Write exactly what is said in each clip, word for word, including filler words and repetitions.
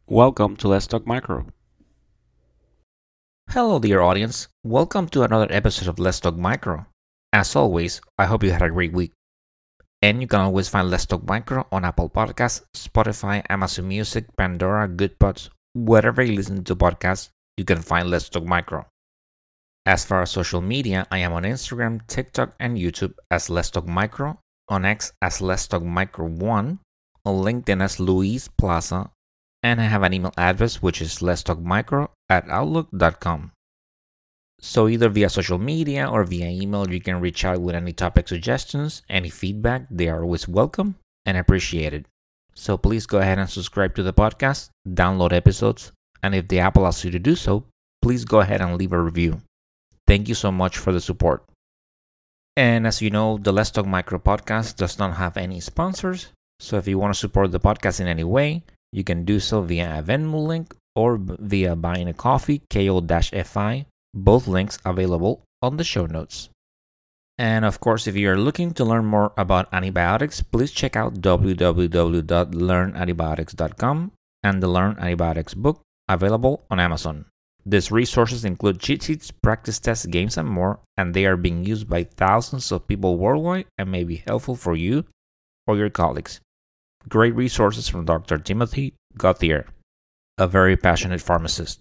Welcome to Let's Talk Micro. Hello, dear audience. Welcome to another episode of Let's Talk Micro. As always, I hope you had a great week. And you can always find Let's Talk Micro on Apple Podcasts, Spotify, Amazon Music, Pandora, Goodpods, wherever you listen to podcasts, you can find Let's Talk Micro. As far as social media, I am on Instagram, TikTok, and YouTube as Let's Talk Micro, on X as Let's Talk Micro one, on LinkedIn as Luis Plaza, and I have an email address which is letstalkmicro at outlook dot com. So either via social media or via email, you can reach out with any topic suggestions, any feedback. They are always welcome and appreciated. So please go ahead and subscribe to the podcast, download episodes, and if the app allows you to do so, please go ahead and leave a review. Thank you so much for the support. And as you know, the Let's Talk Micro podcast does not have any sponsors. So if you want to support the podcast in any way, you can do so via a Venmo link or via buying a coffee, ko-fi, both links available on the show notes. And of course, if you are looking to learn more about antibiotics, please check out w w w dot learn antibiotics dot com and the Learn Antibiotics book available on Amazon. These resources include cheat sheets, practice tests, games, and more, and they are being used by thousands of people worldwide and may be helpful for you or your colleagues. Great resources from Doctor Timothy Gauthier, a very passionate pharmacist.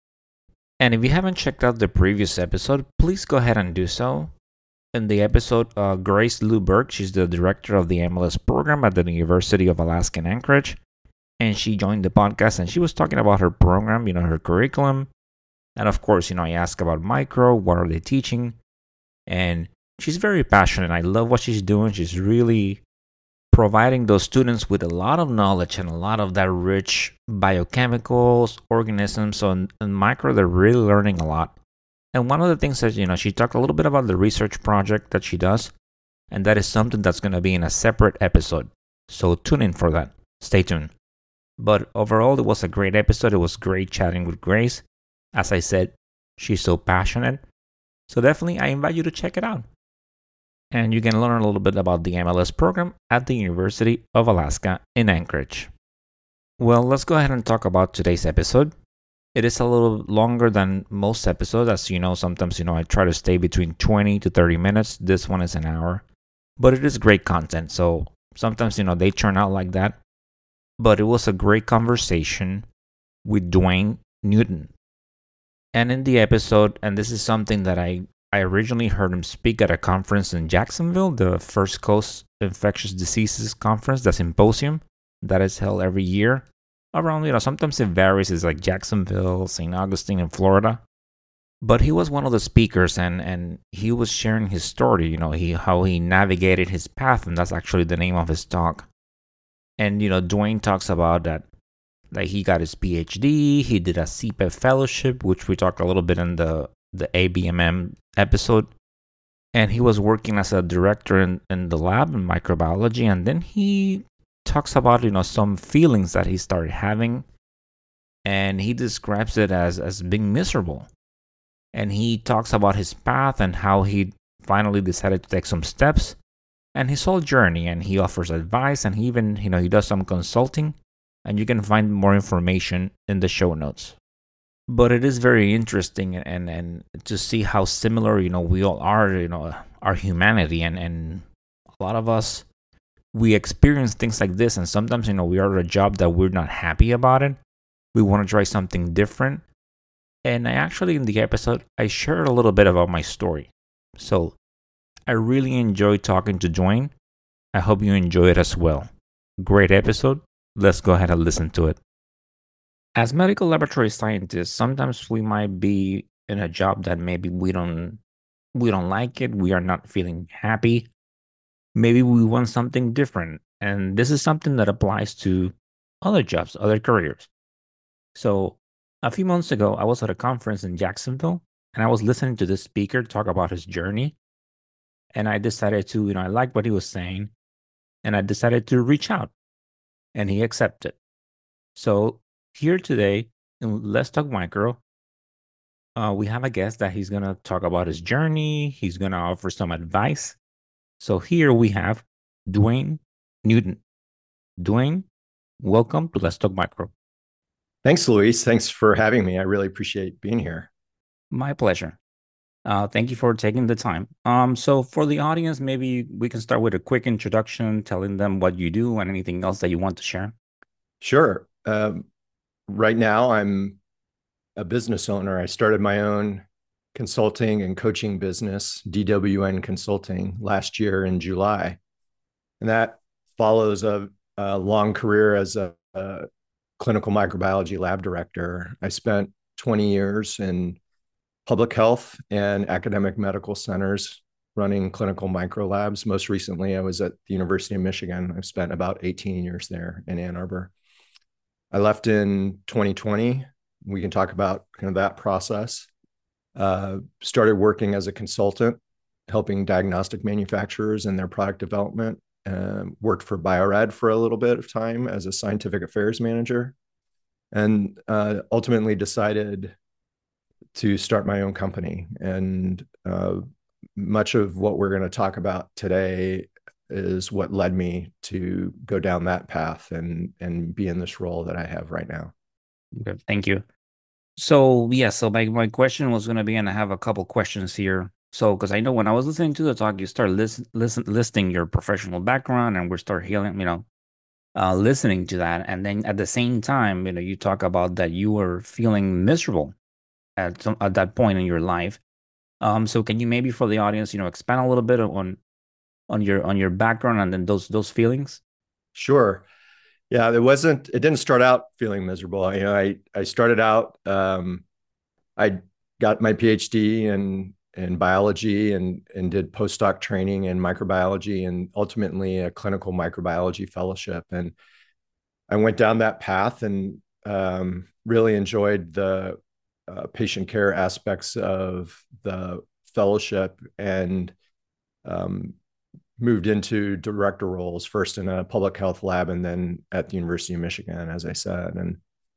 And if you haven't checked out the previous episode, please go ahead and do so. In the episode, uh, Grace Lou Burke, she's the director of the M L S program at the University of Alaska in Anchorage, and she joined the podcast and she was talking about her program, you know, her curriculum. And of course, you know, I asked about micro, what are they teaching? And she's very passionate. I love what she's doing. She's really providing those students with a lot of knowledge and a lot of that rich biochemicals, organisms. So in, in micro, they're really learning a lot. And one of the things that, you know, she talked a little bit about the research project that she does, and that is something that's going to be in a separate episode. So tune in for that. Stay tuned. But overall, it was a great episode. It was great chatting with Grace. As I said, she's so passionate. So definitely, I invite you to check it out. And you can learn a little bit about the M L S program at the University of Alaska in Anchorage. Well, let's go ahead and talk about today's episode. It is a little longer than most episodes. As you know, sometimes, you know, I try to stay between twenty to thirty minutes. This one is an hour. But it is great content. So sometimes, you know, they turn out like that. But it was a great conversation with Duane Newton. And in the episode, and this is something that I I originally heard him speak at a conference in Jacksonville, the First Coast Infectious Diseases Conference, the symposium that is held every year. Around, you know, sometimes it varies. It's like Jacksonville, Saint Augustine in Florida. But he was one of the speakers, and, and he was sharing his story, you know, he how he navigated his path, and that's actually the name of his talk. And, you know, Duane talks about that, like he got his P H D, he did a C P E P fellowship, which we talked a little bit in the the A B M M episode, and he was working as a director in, in the lab in microbiology, and then he talks about, you know, some feelings that he started having, and he describes it as as being miserable, and he talks about his path and how he finally decided to take some steps and his whole journey, and he offers advice, and he even, you know, he does some consulting, and you can find more information in the show notes. But it is very interesting, and, and to see how similar, you know, we all are, you know, our humanity, and, and a lot of us, we experience things like this, and sometimes, you know, we are at a job that we're not happy about it. We want to try something different. And I actually, in the episode, I shared a little bit about my story. So I really enjoyed talking to Duane. I hope you enjoy it as well. Great episode. Let's go ahead and listen to it. As medical laboratory scientists, sometimes we might be in a job that maybe we don't we don't like it, we are not feeling happy. Maybe we want something different. And this is something that applies to other jobs, other careers. So a few months ago, I was at a conference in Jacksonville, and I was listening to this speaker talk about his journey. And I decided to, you know, I liked what he was saying, and I decided to reach out, and he accepted. So here today in Let's Talk Micro, uh, we have a guest that he's gonna talk about his journey. He's gonna offer some advice. So here we have Duane Newton. Duane, welcome to Let's Talk Micro. Thanks, Luis. Thanks for having me. I really appreciate being here. My pleasure. Uh, thank you for taking the time. Um, so for the audience, maybe we can start with a quick introduction, telling them what you do and anything else that you want to share. Sure. Um, right now, I'm a business owner. I started my own consulting and coaching business, D W N Consulting, last year in July. And that follows a, a long career as a, a clinical microbiology lab director. I spent twenty years in public health and academic medical centers running clinical micro labs. Most recently, I was at the University of Michigan. I've spent about eighteen years there in Ann Arbor. I left in twenty twenty. We can talk about kind of that process. Uh, started working as a consultant, helping diagnostic manufacturers in their product development. Uh, worked for Bio-Rad for a little bit of time as a scientific affairs manager, and uh, ultimately decided to start my own company. And uh, much of what we're going to talk about today is what led me to go down that path and and be in this role that I have right now. Okay, thank you. So yeah, so my, my question was gonna be, and I have a couple questions here. So because I know when I was listening to the talk, you start listen, listen listing your professional background, and we start healing, you know, uh, listening to that, and then at the same time, you know, you talk about that you were feeling miserable at some at that point in your life. Um, so can you maybe for the audience, you know, expand a little bit on on your on your background and then those those feelings? Sure. Yeah, it wasn't. It didn't start out feeling miserable. You know, I I started out. Um, I got my PhD in in biology and and did postdoc training in microbiology and ultimately a clinical microbiology fellowship. And I went down that path and um, really enjoyed the uh, patient care aspects of the fellowship and um, moved into director roles, first in a public health lab and then at the University of Michigan, as I said. And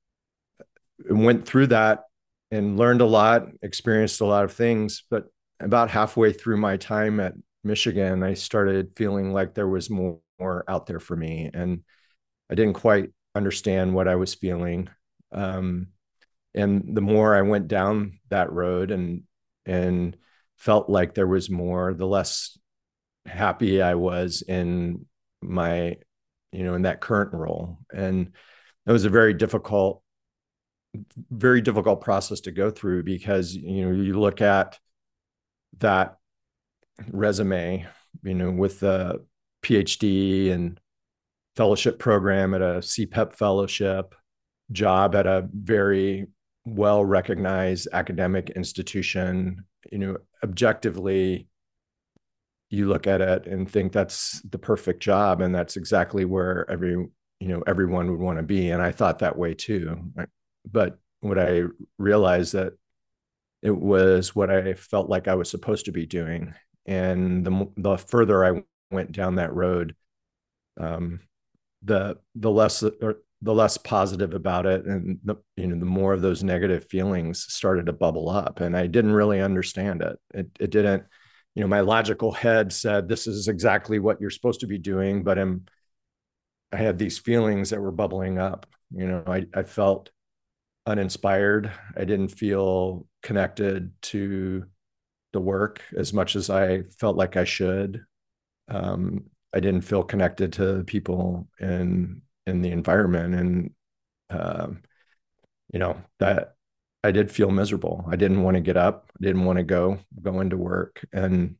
went through that and learned a lot, experienced a lot of things. But about halfway through my time at Michigan, I started feeling like there was more, more out there for me. And I didn't quite understand what I was feeling. Um, and the more I went down that road and and felt like there was more, the less happy I was in my, you know, in that current role. And it was a very difficult, very difficult process to go through because, you know, you look at that resume, you know, with the PhD and fellowship program at a C PEP fellowship, job at a very well recognized academic institution. You know, objectively, you look at it and think that's the perfect job, and that's exactly where every you know everyone would want to be. And I thought that way too. But what I realized that it was what I felt like I was supposed to be doing, and the the further I went down that road, um, the the less or the less positive about it, and the you know the more of those negative feelings started to bubble up, and I didn't really understand it. It it didn't, you know, my logical head said this is exactly what you're supposed to be doing, but I'm I had these feelings that were bubbling up. You know, I I felt uninspired. I didn't feel connected to the work as much as I felt like I should. Um, I didn't feel connected to people in in the environment, and um, you know that I did feel miserable. I didn't want to get up. I didn't want to go go into work, and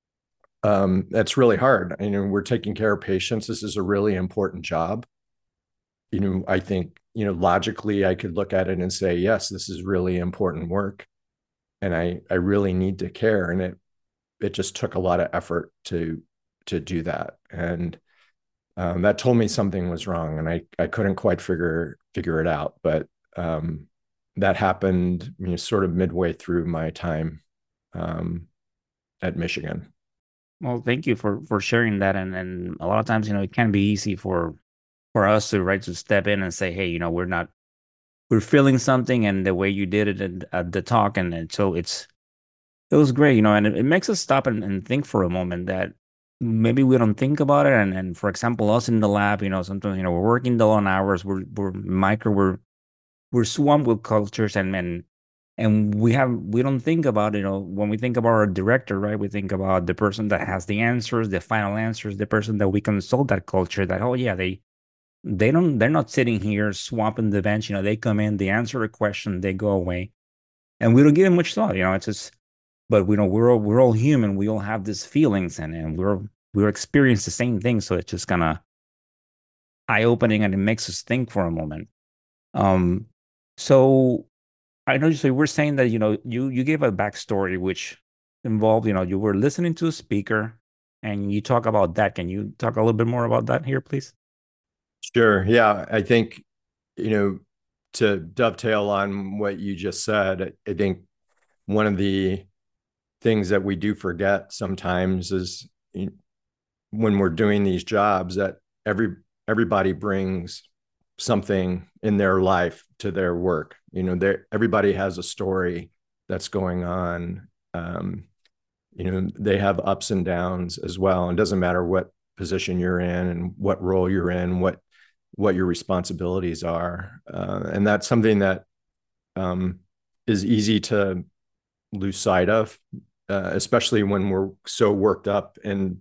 um, that's really hard. You know, we're taking care of patients. This is a really important job. You know, I think you know logically, I could look at it and say, yes, this is really important work, and I I really need to care, and it it just took a lot of effort to to do that, and um, that told me something was wrong, and I I couldn't quite figure figure it out. But um, that happened, you know, sort of midway through my time um, at Michigan. Well, thank you for for sharing that. And and a lot of times, you know, it can be easy for for us to right to step in and say, hey, you know, we're not we're feeling something, and the way you did it at, at the talk, and, and so it's it was great, you know, and it, it makes us stop and, and think for a moment that maybe we don't think about it. And and for example, us in the lab, you know, sometimes you know we're working the long hours, we're we're micro, we're we're swamped with cultures and men, and we have we don't think about, you know, when we think about our director, right? We think about the person that has the answers, the final answers, the person that we consult that culture. That, oh yeah, they they don't they're not sitting here swamping the bench. You know, they come in, they answer a question, they go away, and we don't give it much thought. You know, it's just, but we know we're all we're all human. We all have these feelings, and and we're we're experience the same thing. So it's just kind of eye opening, and it makes us think for a moment. Um, so I know. So you were saying that, you know, you you gave a backstory which involved, you know, you were listening to a speaker, and you talk about that. Can you talk a little bit more about that here, please? Sure. Yeah. I think, you know, to dovetail on what you just said, I think one of the things that we do forget sometimes is, you know, when we're doing these jobs, that every everybody brings something in their life to their work. You know, there everybody has a story that's going on. Um, you know, they have ups and downs as well. And it doesn't matter what position you're in and what role you're in, what what your responsibilities are. Uh, and that's something that um, is easy to lose sight of, uh, especially when we're so worked up and,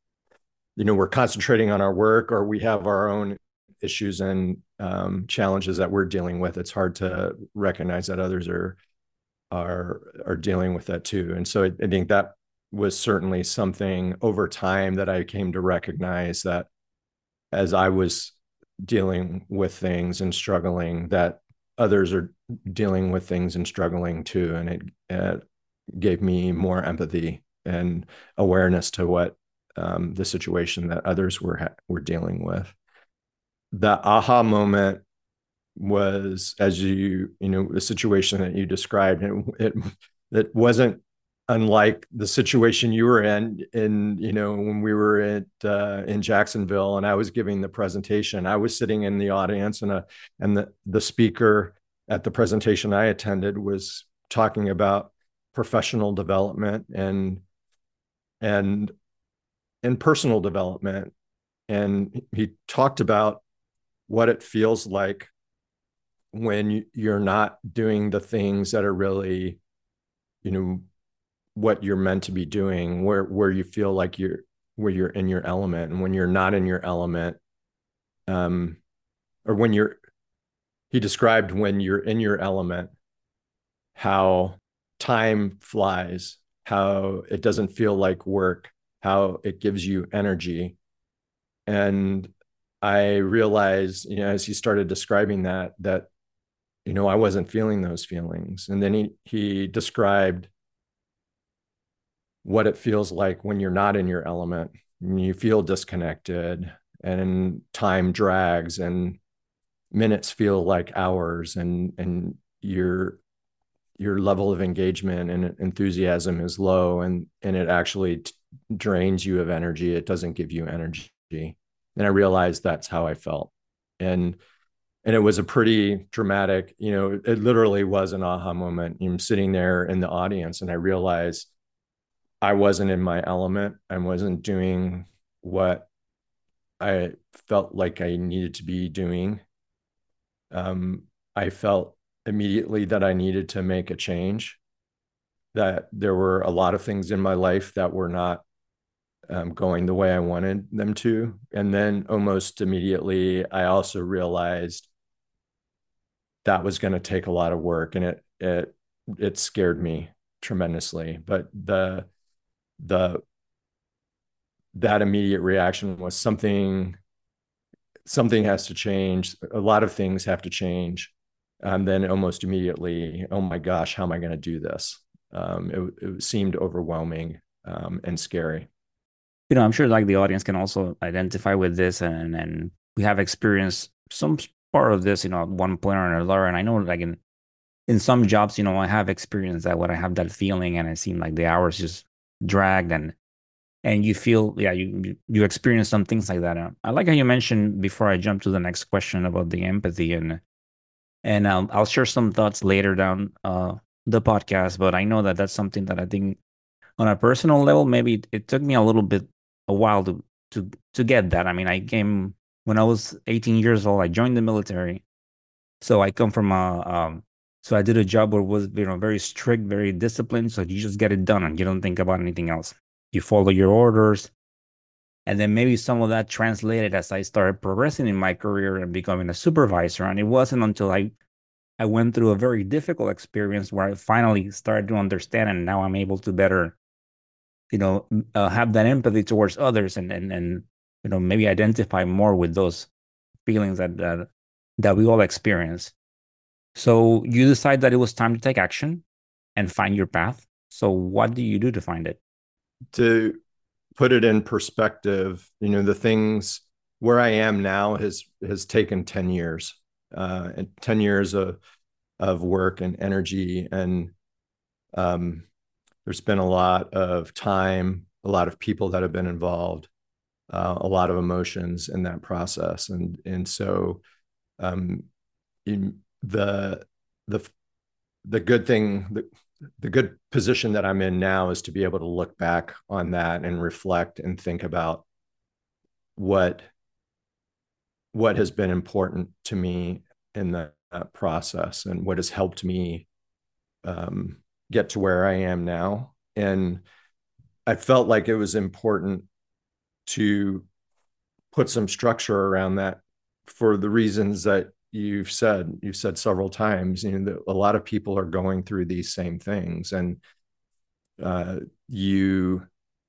you know, we're concentrating on our work, or we have our own issues and um, challenges that we're dealing with. It's hard to recognize that others are are are dealing with that too. And so I, I think that was certainly something over time that I came to recognize, that as I was dealing with things and struggling, that others are dealing with things and struggling too. And it, it gave me more empathy and awareness to what um, the situation that others were ha- were dealing with. The aha moment was, as you you know, the situation that you described, it it, it wasn't unlike the situation you were in in you know, when we were at uh, in Jacksonville and I was giving the presentation. I was sitting in the audience, and a and the the speaker at the presentation I attended was talking about professional development and and and personal development, and he talked about what it feels like when you're not doing the things that are really, you know, what you're meant to be doing, where where you feel like you're where you're in your element. And when you're not in your element, um or when you're he described when you're in your element, how time flies, how it doesn't feel like work, how it gives you energy. And I realized, you know, as he started describing that, that, you know, I wasn't feeling those feelings. And then he he described what it feels like when you're not in your element, and you feel disconnected, and time drags, and minutes feel like hours, and and your your level of engagement and enthusiasm is low, and and it actually t- drains you of energy. It doesn't give you energy. And I realized that's how I felt. And and it was a pretty dramatic, you know, it literally was an aha moment. I'm sitting there in the audience, and I realized I wasn't in my element. I wasn't doing what I felt like I needed to be doing. Um, I felt immediately that I needed to make a change, that there were a lot of things in my life that were not um, going the way I wanted them to. And then almost immediately, I also realized that was going to take a lot of work, and it it it scared me tremendously. But the the that immediate reaction was something something has to change. A lot of things have to change. And then almost immediately, oh my gosh, how am I going to do this? Um, it, it seemed overwhelming um, and scary. You know, I'm sure like the audience can also identify with this, and and we have experienced some part of this, you know, at one point or another. And I know, like in in some jobs, you know, I have experienced that, when I have that feeling, and it seemed like the hours just dragged, and and you feel, yeah, you you you experience some things like that. And I like how you mentioned, before I jump to the next question, about the empathy, and and um, I'll share some thoughts later down uh the podcast. But I know that that's something that I think, on a personal level, maybe it, it took me a little bit, a while to to to get that. I mean, I came when I was eighteen years old. I joined the military, So I come from a um, so I did a job where it was, you know, very strict, very disciplined. So you just get it done and you don't think about anything else. You follow your orders. And then maybe some of that translated as I started progressing in my career and becoming a supervisor. And it wasn't until I I went through a very difficult experience where I finally started to understand, and now I'm able to better, you know, uh, have that empathy towards others, and and and you know, maybe identify more with those feelings that that, that we all experience. So you decide that it was time to take action and find your path. So what do you do to find it? To put it in perspective, you know, the things where I am now has has taken ten years, uh, and ten years of of work and energy, and um, there's been a lot of time, a lot of people that have been involved, uh, a lot of emotions in that process, and and so um, in the the the good thing, the, the good position that I'm in now is to be able to look back on that and reflect and think about what what has been important to me in the uh, process, and what has helped me um, get to where I am now. And I felt like it was important to put some structure around that for the reasons that you've said you've said several times. You know, that a lot of people are going through these same things, and uh, you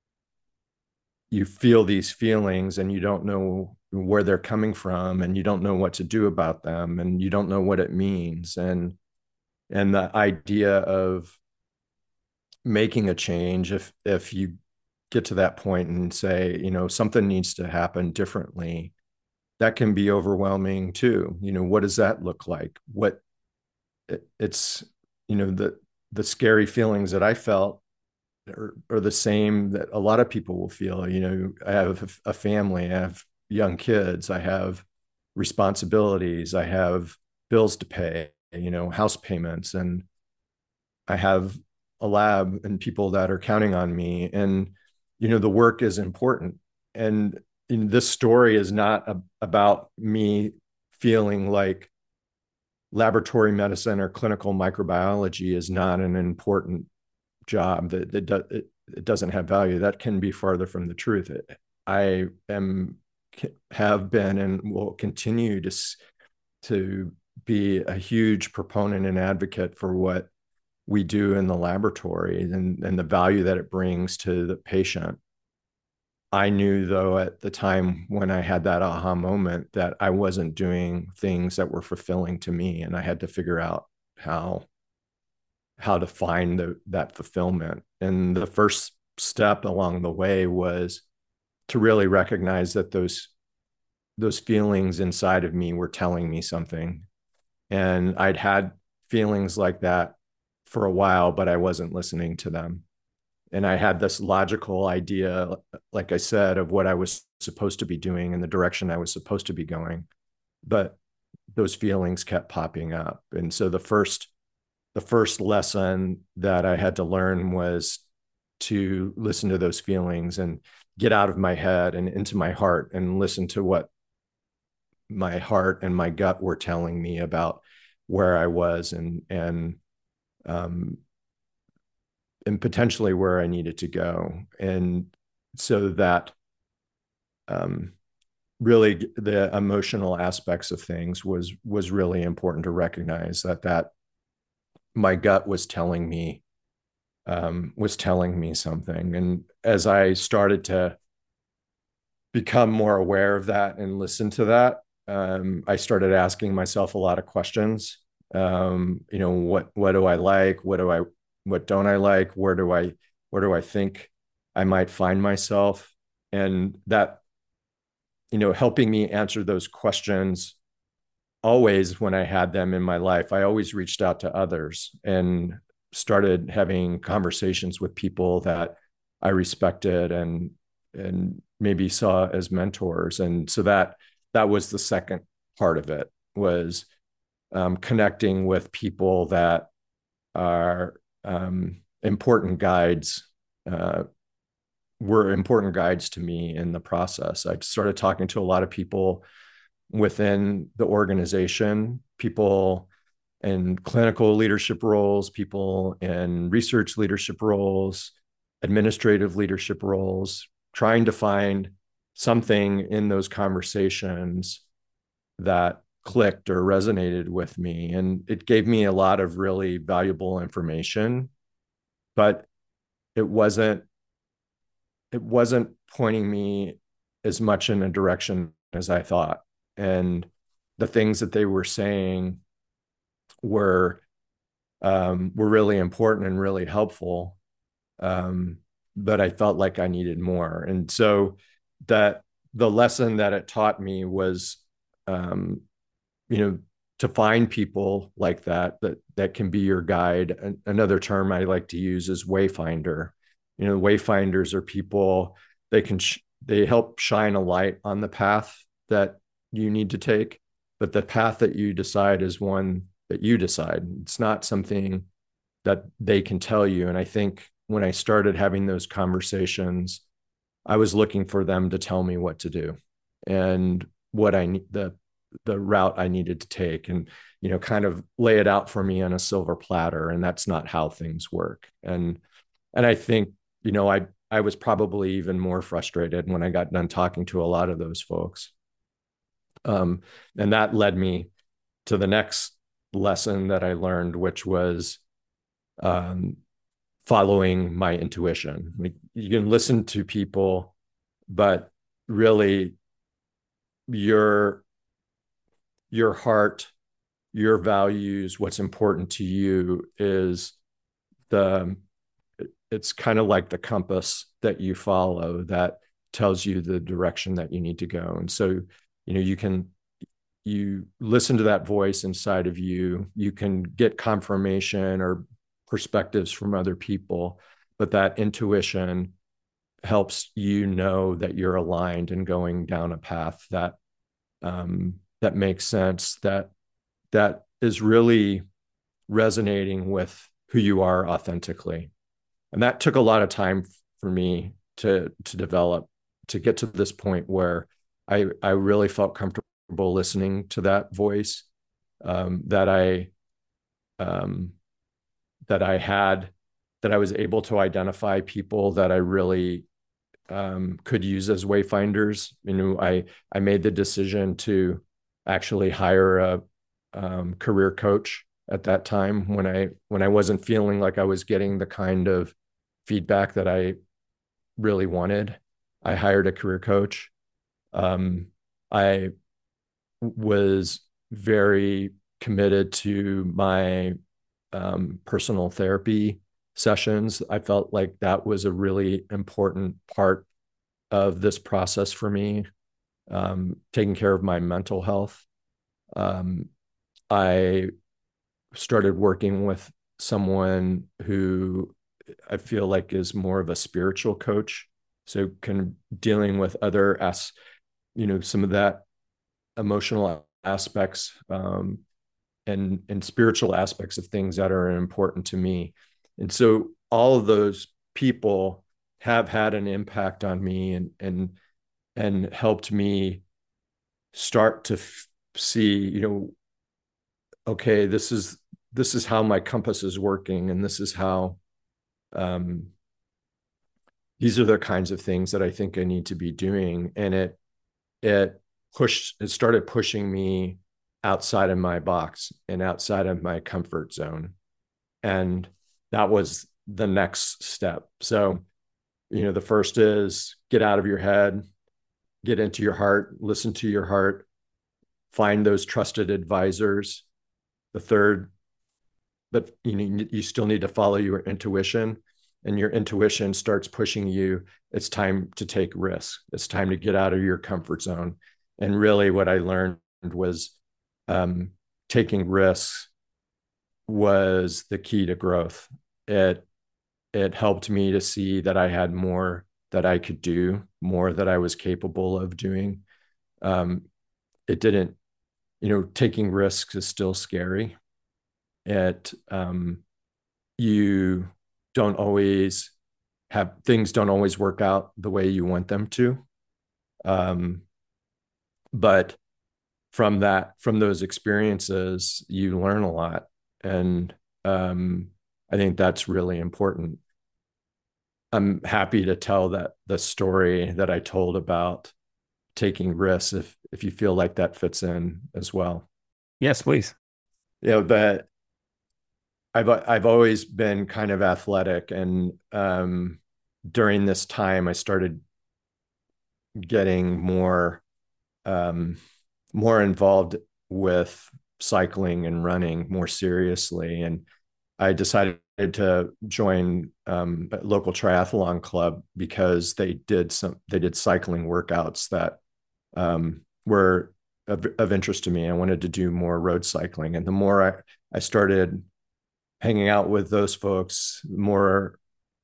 you feel these feelings and you don't know where they're coming from, and you don't know what to do about them, and you don't know what it means. And and the idea of making a change, if if you get to that point and say, you know, something needs to happen differently, that can be overwhelming too. You know, what does that look like? What it, it's, you know, the the scary feelings that I felt are, are the same that a lot of people will feel. You know, I have a family, I have young kids, I have responsibilities, I have bills to pay, you know, house payments, and I have a lab and people that are counting on me. And, you know, the work is important. And in this story is not a, about me feeling like laboratory medicine or clinical microbiology is not an important job, that, that do, it, it doesn't have value. That can be farther from the truth. I am, have been, and will continue to, to be a huge proponent and advocate for what we do in the laboratory, and, and the value that it brings to the patient. I knew, though, at the time when I had that aha moment, that I wasn't doing things that were fulfilling to me, and I had to figure out how how to find the, that fulfillment. And the first step along the way was to really recognize that those those feelings inside of me were telling me something. And I'd had feelings like that for a while, but I wasn't listening to them. And I had this logical idea, like I said, of what I was supposed to be doing and the direction I was supposed to be going. But those feelings kept popping up. And so the first, the first lesson that I had to learn was to listen to those feelings and get out of my head and into my heart and listen to what my heart and my gut were telling me about where I was, and, and, um, and potentially where I needed to go. And so that um, really the emotional aspects of things was, was really important to recognize, that, that my gut was telling me, um, was telling me something. And as I started to become more aware of that and listen to that, um, I started asking myself a lot of questions. Um, you know, what, what do I like? What do I, what don't I like? Where do I, where do I think I might find myself? And that, you know, helping me answer those questions, always when I had them in my life, I always reached out to others and started having conversations with people that I respected and, and maybe saw as mentors. And so that, that was the second part of it, was um, connecting with people that are um, important guides, uh, were important guides to me in the process. I started talking to a lot of people within the organization, people in clinical leadership roles, people in research leadership roles, administrative leadership roles, trying to find something in those conversations that clicked or resonated with me. And it gave me a lot of really valuable information, but it wasn't, it wasn't pointing me as much in a direction as I thought. And the things that they were saying were um, were really important and really helpful. Um, but I felt like I needed more. And so that the lesson that it taught me was, um, you know, to find people like that, that, that can be your guide. And another term I like to use is wayfinder. You know, wayfinders are people, they can, sh- they help shine a light on the path that you need to take, but the path that you decide is one that you decide. It's not something that they can tell you. And I think when I started having those conversations, I was looking for them to tell me what to do and what I need, the the route I needed to take, and you know, kind of lay it out for me on a silver platter. And that's not how things work. And and I think, you know, I I was probably even more frustrated when I got done talking to a lot of those folks. Um, and that led me to the next lesson that I learned, which was um, following my intuition. Like, you can listen to people, but really your your heart, your values, what's important to you is the it's kind of like the compass that you follow that tells you the direction that you need to go. And so, you know, you can you listen to that voice inside of you, you can get confirmation or perspectives from other people, but that intuition helps you know that you're aligned and going down a path that um, that makes sense, that that is really resonating with who you are authentically. And that took a lot of time for me to to develop, to get to this point where I I really felt comfortable listening to that voice, um, that I um, that I had, that I was able to identify people that I really um, could use as wayfinders. You know, I I made the decision to actually hire a um, career coach at that time when I when I wasn't feeling like I was getting the kind of feedback that I really wanted. I hired a career coach. Um, I was very committed to my um, personal therapy sessions. I felt like that was a really important part of this process for me, um, taking care of my mental health. Um, I started working with someone who I feel like is more of a spiritual coach. So can dealing with other as, you know, some of that emotional aspects, um, and and spiritual aspects of things that are important to me. And so all of those people have had an impact on me, and and and helped me start to f- see, you know, okay, this is this is how my compass is working, and this is how um, these are the kinds of things that I think I need to be doing. And it it pushed it started pushing me outside of my box and outside of my comfort zone. And that was the next step. So, you know, the first is get out of your head, get into your heart, listen to your heart, find those trusted advisors. The third, but you know, you still need to follow your intuition, and your intuition starts pushing you. It's time to take risks. It's time to get out of your comfort zone. And really what I learned was um, taking risks was the key to growth. It, it helped me to see that I had more that I could do, more that I was capable of doing. Um, it didn't, you know, taking risks is still scary. It, um, you don't always have things don't always work out the way you want them to. Um, but from that, from those experiences, you learn a lot. And um, I think that's really important. I'm happy to tell that the story that I told about taking risks, if if you feel like that fits in as well. Yes, please. You know, that I've I've always been kind of athletic, and um, during this time, I started getting more um, more involved with cycling and running more seriously, and I decided to join um, a local triathlon club because they did some they did cycling workouts that um, were of, of interest to me. I wanted to do more road cycling, and the more I, I started hanging out with those folks, the more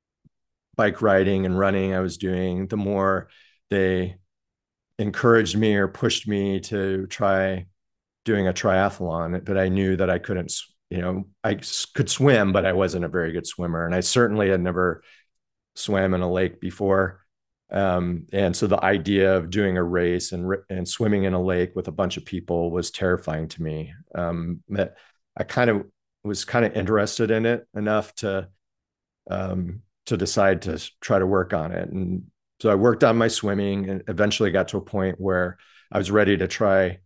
bike riding and running I was doing, the more they encouraged me or pushed me to try doing a triathlon. But I knew that I couldn't, you know, I could swim, but I wasn't a very good swimmer. And I certainly had never swam in a lake before. Um, and so the idea of doing a race and, and swimming in a lake with a bunch of people was terrifying to me. Um, that I kind of was kind of interested in it enough to, um, to decide to try to work on it. And so I worked on my swimming and eventually got to a point where I was ready to try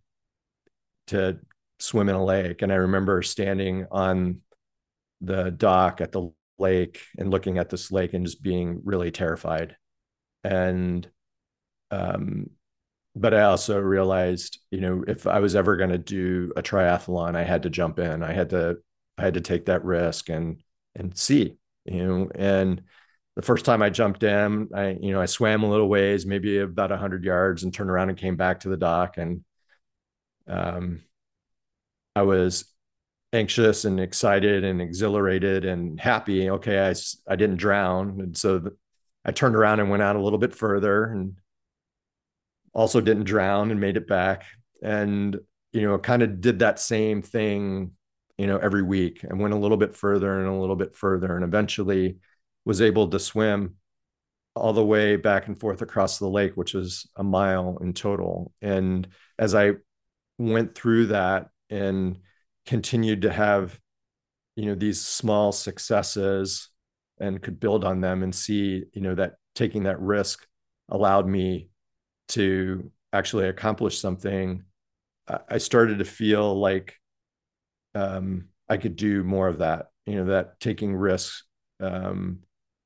to swim in a lake. And I remember standing on the dock at the lake and looking at this lake and just being really terrified. And, um, but I also realized, you know, if I was ever going to do a triathlon, I had to jump in. I had to, I had to take that risk and, and see, you know, and the first time I jumped in, I, you know, I swam a little ways, maybe about a hundred yards, and turned around and came back to the dock. And, um, I was anxious and excited and exhilarated and happy. Okay. I, I didn't drown. And so the, I turned around and went out a little bit further and also didn't drown and made it back. And, you know, kind of did that same thing, you know, every week, and went a little bit further and a little bit further, and eventually was able to swim all the way back and forth across the lake, which was a mile in total. And as I went through that and continued to have, you know, these small successes and could build on them and see, you know, that taking that risk allowed me to actually accomplish something, I started to feel like um, I could do more of that, you know, that taking risks um,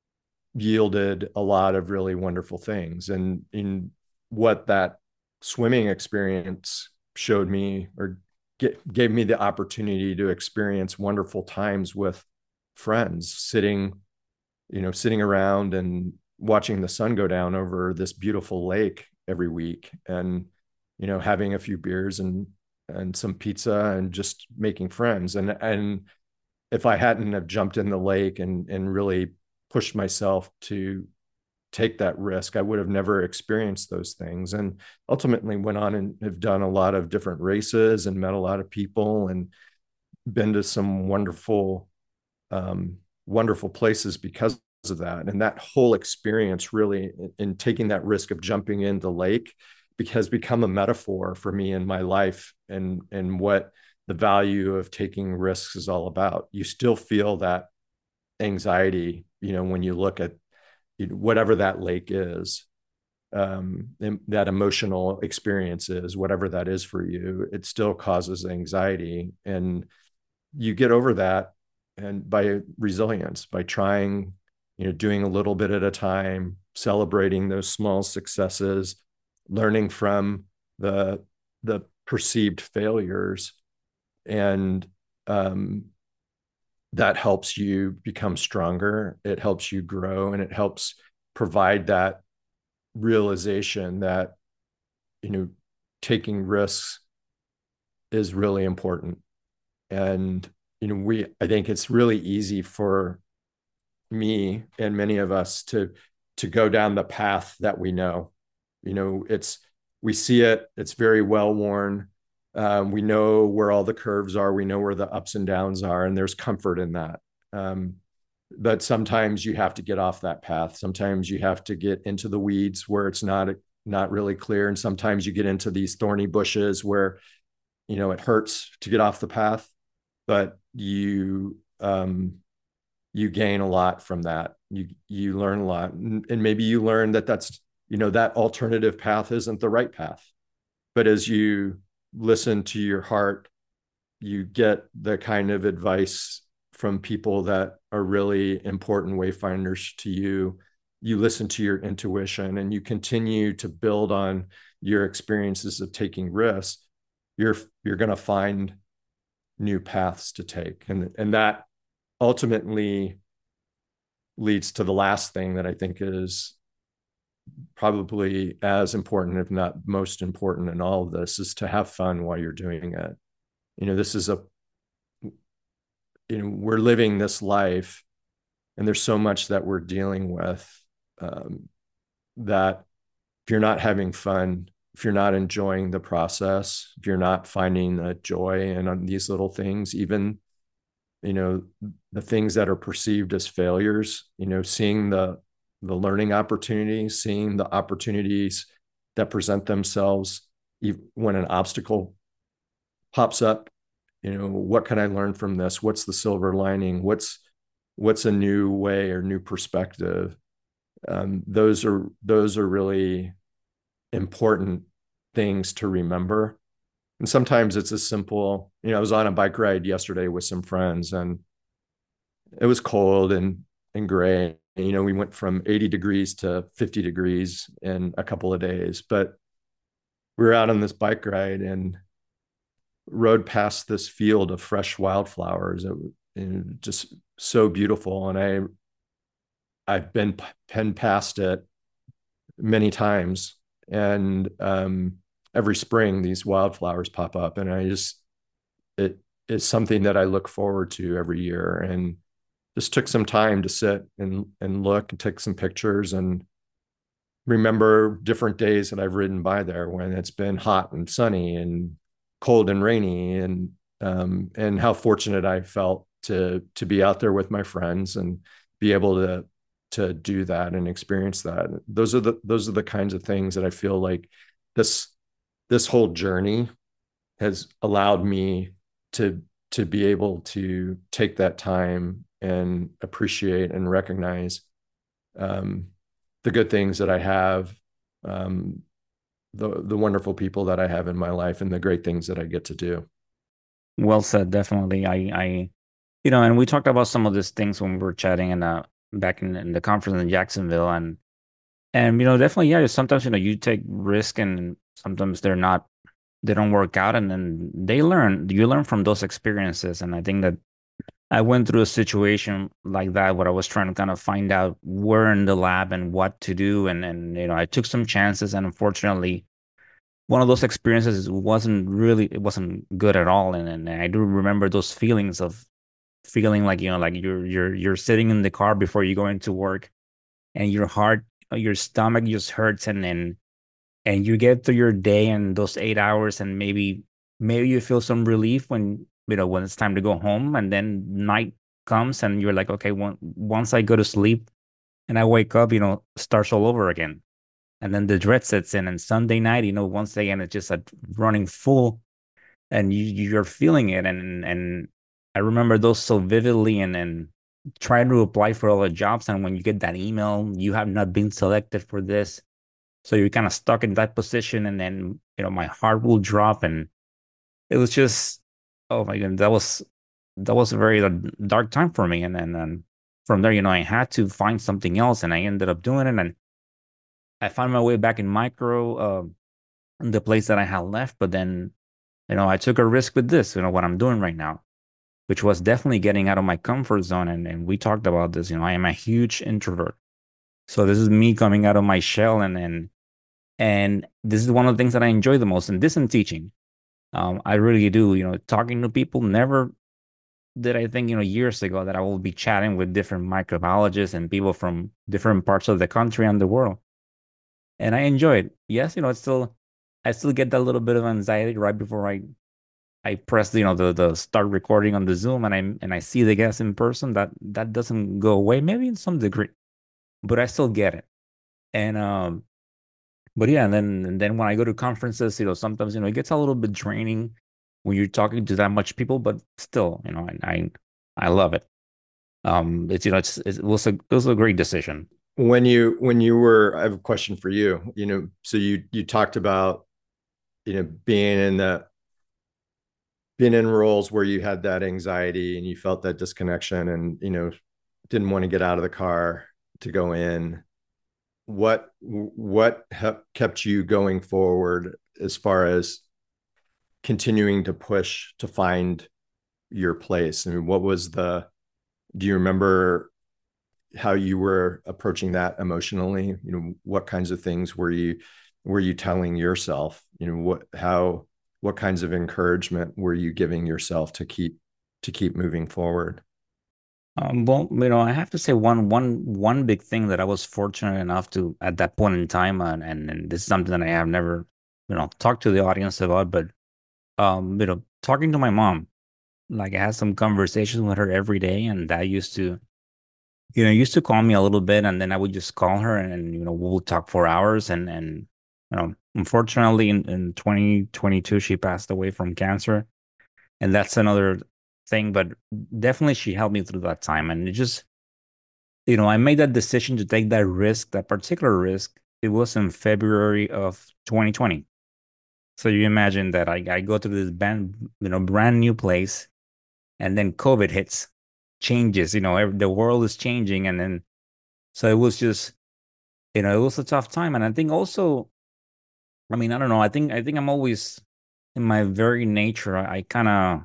yielded a lot of really wonderful things. And in what that swimming experience showed me, or get, gave me the opportunity to experience wonderful times with friends, sitting, you know, sitting around and watching the sun go down over this beautiful lake every week, and, you know, having a few beers and, and some pizza and just making friends. And, and if I hadn't have jumped in the lake and, and really pushed myself to take that risk, I would have never experienced those things. And ultimately went on and have done a lot of different races and met a lot of people and been to some wonderful, um, wonderful places because of that. And that whole experience really, in taking that risk of jumping in the lake, has become a metaphor for me in my life, and, and what the value of taking risks is all about. You still feel that anxiety, you know, when you look at, you know, whatever that lake is, um, that emotional experience is, whatever that is for you, it still causes anxiety. And you get over that, and by resilience, by trying, you know, doing a little bit at a time, celebrating those small successes, learning from the, the perceived failures. And, um, that helps you become stronger. It helps you grow, and it helps provide that realization that, you know, taking risks is really important. And, you know, we, I think it's really easy for me and many of us to, to go down the path that we know. You know, it's, we see it, it's very well worn. Um, we know where all the curves are. We know where the ups and downs are, and there's comfort in that. Um, but sometimes you have to get off that path. Sometimes you have to get into the weeds where it's not, not really clear. And sometimes you get into these thorny bushes where you know, it hurts to get off the path, but you um, you gain a lot from that. You you learn a lot, and, and maybe you learn that that's, you know, that alternative path isn't the right path. But as you listen to your heart, you get the kind of advice from people that are really important wayfinders to you. You listen to your intuition and you continue to build on your experiences of taking risks. You're you're going to find new paths to take, and and that ultimately leads to the last thing that I think is probably as important, if not most important in all of this, is to have fun while you're doing it. You know, this is a, you know, we're living this life and there's so much that we're dealing with, um, that if you're not having fun, if you're not enjoying the process, if you're not finding the joy in on these little things, even, you know, the things that are perceived as failures, you know, seeing the the learning opportunities, seeing the opportunities that present themselves when an obstacle pops up, you know, what can I learn from this? What's the silver lining? What's what's a new way or new perspective? Um, those are those are really important things to remember. And sometimes it's as simple, you know, I was on a bike ride yesterday with some friends and it was cold and and gray. You know, we went from eighty degrees to fifty degrees in a couple of days, but we were out on this bike ride and rode past this field of fresh wildflowers. It, it just so beautiful. And I, I've been penned past it many times. And um, every spring, these wildflowers pop up. And I just, it is something that I look forward to every year. And just took some time to sit and, and look and take some pictures and remember different days that I've ridden by there when it's been hot and sunny and cold and rainy, and um, and how fortunate I felt to to be out there with my friends and be able to to do that and experience that. Those are the those are the kinds of things that I feel like this this whole journey has allowed me to to be able to take that time and appreciate and recognize um, the good things that I have, um, the the wonderful people that I have in my life, and the great things that I get to do. Well said, definitely. I, I, you know, and we talked about some of these things when we were chatting and uh, back in, in the conference in Jacksonville, and and you know, definitely, yeah. Sometimes you know you take risk, and sometimes they're not, they don't work out, and then they learn. You learn from those experiences, and I think that I went through a situation like that where I was trying to kind of find out where in the lab and what to do, and and you know, I took some chances, and unfortunately one of those experiences wasn't really, it wasn't good at all, and, and I do remember those feelings of feeling like, you know, like you're you're you're sitting in the car before you go into work and your heart, your stomach just hurts, and then and you get through your day and those eight hours, and maybe maybe you feel some relief when, you know, when it's time to go home, and then night comes and you're like, okay, one, once I go to sleep and I wake up, you know, starts all over again. And then the dread sets in, and Sunday night, you know, once again, it's just like running full, and you you're feeling it. And and I remember those so vividly, and and trying to apply for all the jobs. And when you get that email, you have not been selected for this. So you're kind of stuck in that position. And then, you know, my heart will drop. And it was just, oh my God, that was, that was a very uh, dark time for me. And then and from there, you know, I had to find something else, and I ended up doing it. And I found my way back in micro, uh, in the place that I had left. But then, you know, I took a risk with this, you know, what I'm doing right now, which was definitely getting out of my comfort zone. And, and we talked about this, you know, I am a huge introvert. So this is me coming out of my shell, and and and this is one of the things that I enjoy the most. And this and teaching, um, I really do. You know, talking to people. Never did I think, you know, years ago that I will be chatting with different microbiologists and people from different parts of the country and the world. And I enjoy it. Yes, you know, it's still, I still get that little bit of anxiety right before I I press, you know, the the start recording on the Zoom, and I and I see the guest in person. That that doesn't go away, maybe in some degree, but I still get it. And um, but yeah, and then and then when I go to conferences, you know, sometimes, you know, it gets a little bit draining. when you're talking to that much people, but still, you know, I I, I love it. Um, it's you know, it's, it was a it was a great decision. When you when you were, I have a question for you. You know, so you you talked about, you know, being in the being in roles where you had that anxiety and you felt that disconnection and, you know, didn't want to get out of the car to go in. What what kept you going forward as far as continuing to push to find your place? I mean, what was the, do you remember how you were approaching that emotionally? You know, what kinds of things were you were you telling yourself? You know, what how what kinds of encouragement were you giving yourself to keep to keep moving forward? Um, well, you know, I have to say one one one big thing that I was fortunate enough to at that point in time, and and, and this is something that I have never, you know, talked to the audience about, but um, you know, talking to my mom, like I had some conversations with her every day, and that used to, you know, used to calm me a little bit, and then I would just call her, and, and you know, we'll talk for hours, and and you know, unfortunately, in in twenty twenty-two, she passed away from cancer, and that's another thing, but definitely she helped me through that time, and it just you know, I made that decision to take that risk, that particular risk. It was in February of twenty twenty. So you imagine that I, I go to this band, you know, brand new place, and then COVID hits, changes, you know, ev- the world is changing. And then, so it was just, you know, it was a tough time. And I think also, I mean, I don't know, I think, I think I'm always in my very nature, I, I kind of,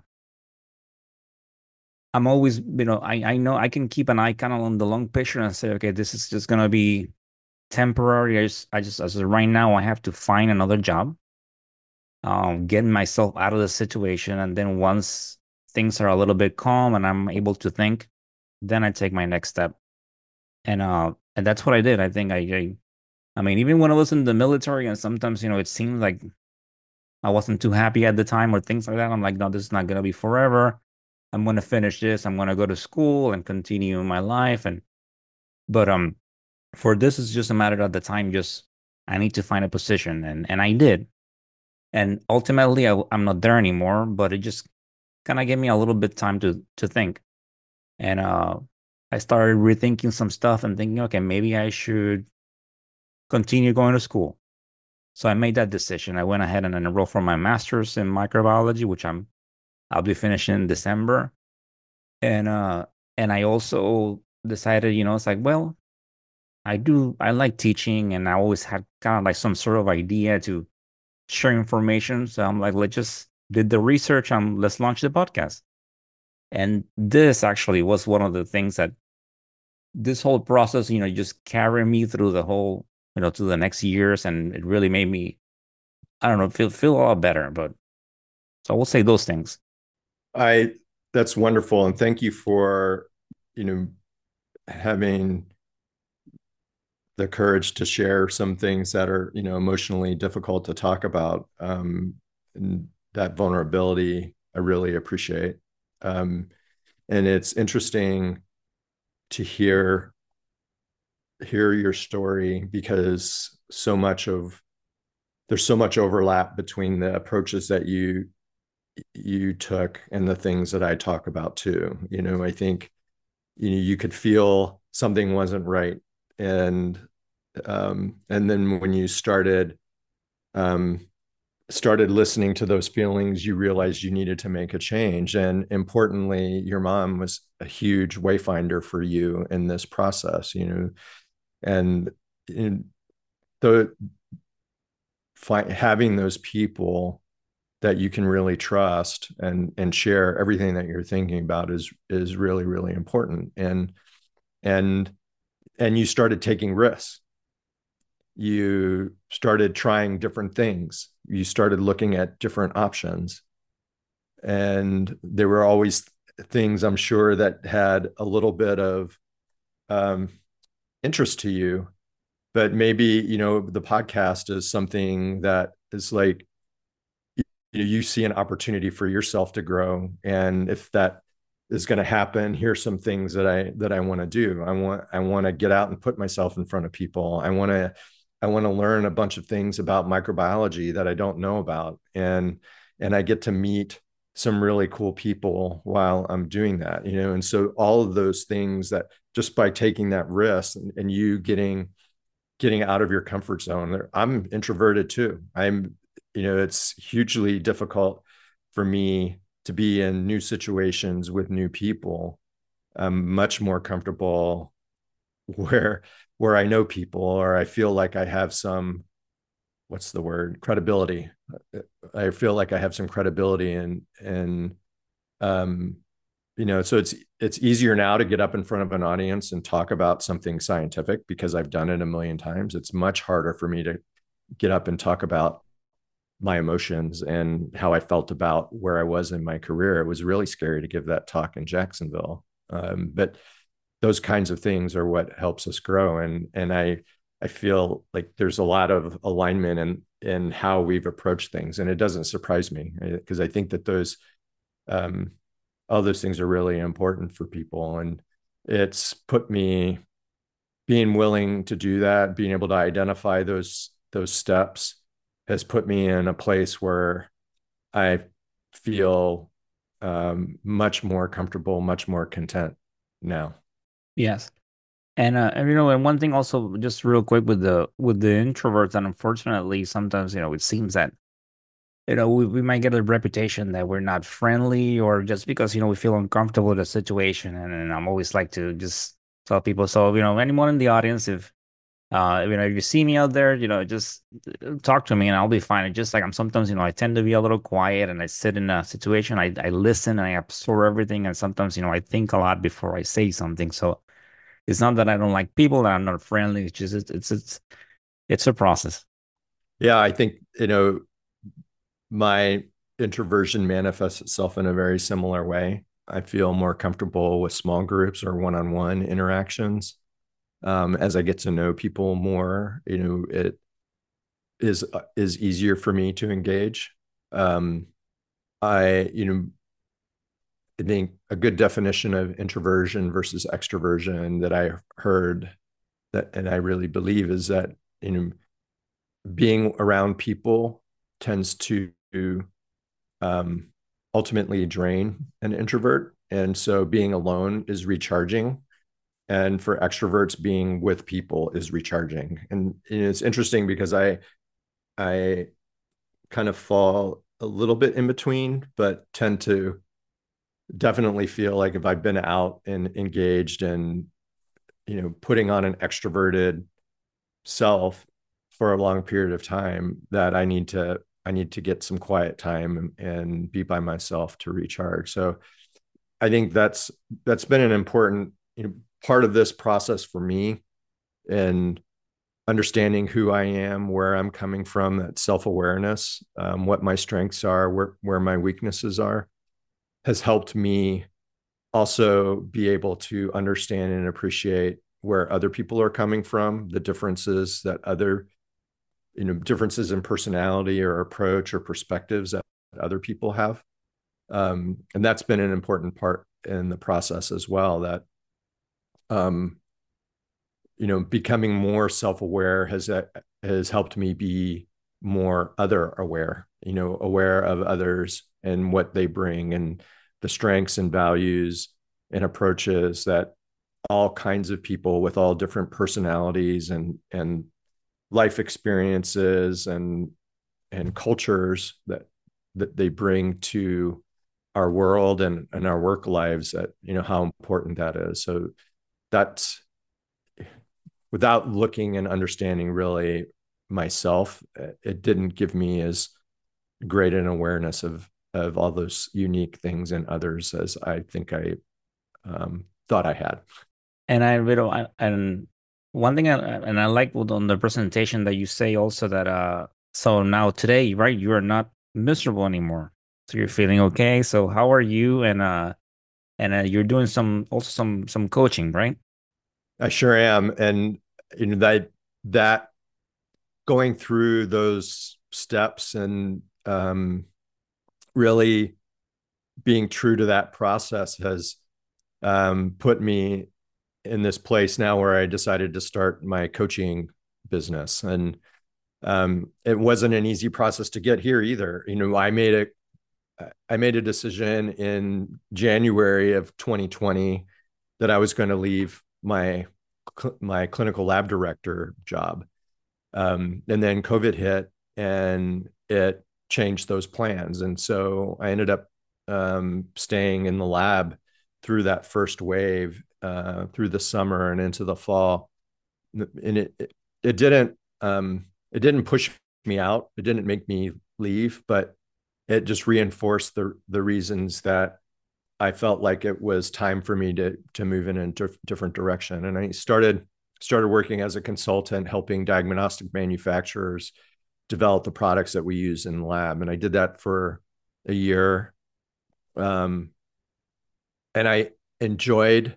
I'm always, you know, I, I know I can keep an eye kind of on the long picture and say, okay, this is just going to be temporary. I just, I just, as of right now, I have to find another job, um, get myself out of the situation, and then once things are a little bit calm and I'm able to think, then I take my next step. And uh, and that's what I did. I think I, I, I mean, even when I was in the military, and sometimes you know, it seemed like I wasn't too happy at the time or things like that. I'm like, no, this is not gonna be forever. I'm gonna finish this. I'm gonna go to school and continue my life. And but um, for this, it's just a matter of the time. Just I need to find a position, and and I did. And ultimately, I, I'm not there anymore. But it just kind of gave me a little bit time to to think. And uh, I started rethinking some stuff and thinking, okay, maybe I should continue going to school. So I made that decision. I went ahead and enrolled for my master's in microbiology, which I'm I'll be finishing in December. And uh, and I also decided, you know, it's like, well, I do I like teaching, and I always had kind of like some sort of idea to share information. So I'm like, let's just did the research and let's launch the podcast. And this actually was one of the things that this whole process, you know, just carried me through the whole, you know, to the next years, and it really made me, I don't know, feel feel a lot better. But so I will say those things. I That's wonderful, and thank you for, you know, having the courage to share some things that are, you know, emotionally difficult to talk about. Um, and that vulnerability, I really appreciate. Um, and it's interesting to hear hear your story because so much of there's so much overlap between the approaches that you you took and the things that I talk about too. You know, I think you know you could feel something wasn't right, and um, and then when you started um, started listening to those feelings, you realized you needed to make a change. And importantly, your mom was a huge wayfinder for you in this process. You know, and in the fi- having those people that you can really trust and and share everything that you're thinking about is is really really important. And and and you started taking risks. You started trying different things. You started looking at different options. And there were always things, I'm sure, that had a little bit of um, interest to you. But maybe, you know, the podcast is something that is like, you, you see an opportunity for yourself to grow. And if that is going to happen, here's some things that I that I want to do. I want I want to get out and put myself in front of people. I want to I want to learn a bunch of things about microbiology that I don't know about. And and I get to meet some really cool people while I'm doing that, you know? And so all of those things that just by taking that risk and, and you getting, getting out of your comfort zone, I'm introverted too. I'm, you know, it's hugely difficult for me to be in new situations with new people. I'm much more comfortable where, where I know people, or I feel like I have some, what's the word, credibility. I feel like I have some credibility and and um you know, so it's it's easier now to get up in front of an audience and talk about something scientific because I've done it a million times. It's much harder for me to get up and talk about my emotions and how I felt about where I was in my career. It was really scary to give that talk in Jacksonville. Um, but those kinds of things are what helps us grow. And and I I feel like there's a lot of alignment in in how we've approached things, and it doesn't surprise me because I think that those um, all those things are really important for people, and it's put me being willing to do that, being able to identify those those steps has put me in a place where I feel um, much more comfortable, much more content now. Yes. And uh, and, you know, and one thing also, just real quick with the with the introverts, and unfortunately, sometimes, you know, it seems that, you know, we, we might get a reputation that we're not friendly, or just because, you know, we feel uncomfortable with the situation. And, and I'm always like to just tell people, so, you know, anyone in the audience, if uh, you know, if you see me out there, you know, just uh, talk to me and I'll be fine. It's just like I'm sometimes, you know, I tend to be a little quiet and I sit in a situation, I I listen and I absorb everything, and sometimes, you know, I think a lot before I say something. So it's not that I don't like people, that I'm not friendly. It's just it's it's it's, it's a process. Yeah, I think, you know, my introversion manifests itself in a very similar way. I feel more comfortable with small groups or one-on-one interactions. Um, as I get to know people more, you know, it is is easier for me to engage. Um, I, you know, I think a good definition of introversion versus extroversion that I heard that, and I really believe, is that, you know, being around people tends to um, ultimately drain an introvert. And so being alone is recharging. And for extroverts, being with people is recharging. And, and it's interesting because I, I kind of fall a little bit in between, but tend to definitely feel like if I've been out and engaged and, you know, putting on an extroverted self for a long period of time, that I need to I need to get some quiet time and, and be by myself to recharge. So I think that's that's been an important, you know, part of this process for me, and understanding who I am, where I'm coming from, that self-awareness, um, what my strengths are, where where my weaknesses are, has helped me also be able to understand and appreciate where other people are coming from, the differences that other, you know, differences in personality or approach or perspectives that other people have. Um, and that's been an important part in the process as well, that, um, you know, becoming more self-aware has, uh, has helped me be more other aware, you know, aware of others and what they bring and the strengths and values and approaches that all kinds of people with all different personalities and, and life experiences and and cultures that that they bring to our world and, and our work lives, that, you know, how important that is. So that's, without looking and understanding really myself, it didn't give me as great an awareness of of all those unique things in others as I think I um, thought I had. And I, you know, I, and one thing I, and I like on the presentation that you say also that, uh, so now today, right, you are not miserable anymore. So you're feeling okay. So how are you? And, uh, and uh, you're doing some, also some, some coaching, right? I sure am. And, you know, that that going through those steps and um, really being true to that process has um, put me in this place now where I decided to start my coaching business. And um, it wasn't an easy process to get here either. You know, I made it I made a decision in January of twenty twenty that I was going to leave my my clinical lab director job. Um, and then COVID hit and it changed those plans. And so I ended up um, staying in the lab through that first wave, uh, through the summer and into the fall. And it it, it didn't um, it didn't push me out. It didn't make me leave, but it just reinforced the the reasons that I felt like it was time for me to to move in a diff- different direction. And I started started working as a consultant, helping diagnostic manufacturers develop the products that we use in the lab. And I did that for a year, um, and I enjoyed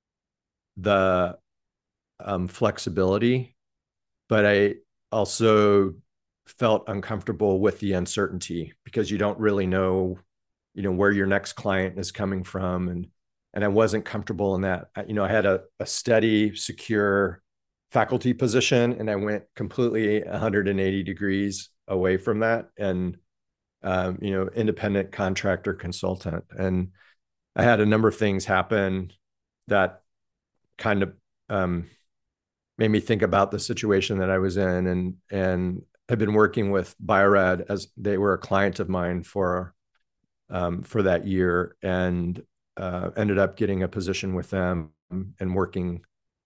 the um, flexibility, but I also felt uncomfortable with the uncertainty because you don't really know, you know, where your next client is coming from. And, and I wasn't comfortable in that. I, you know, I had a, a steady, secure faculty position and I went completely one hundred eighty degrees away from that. And, um, you know, independent contractor consultant. And I had a number of things happen that kind of, um, made me think about the situation that I was in, and and I've been working with Bio-Rad as they were a client of mine for um, for that year, and uh, ended up getting a position with them and working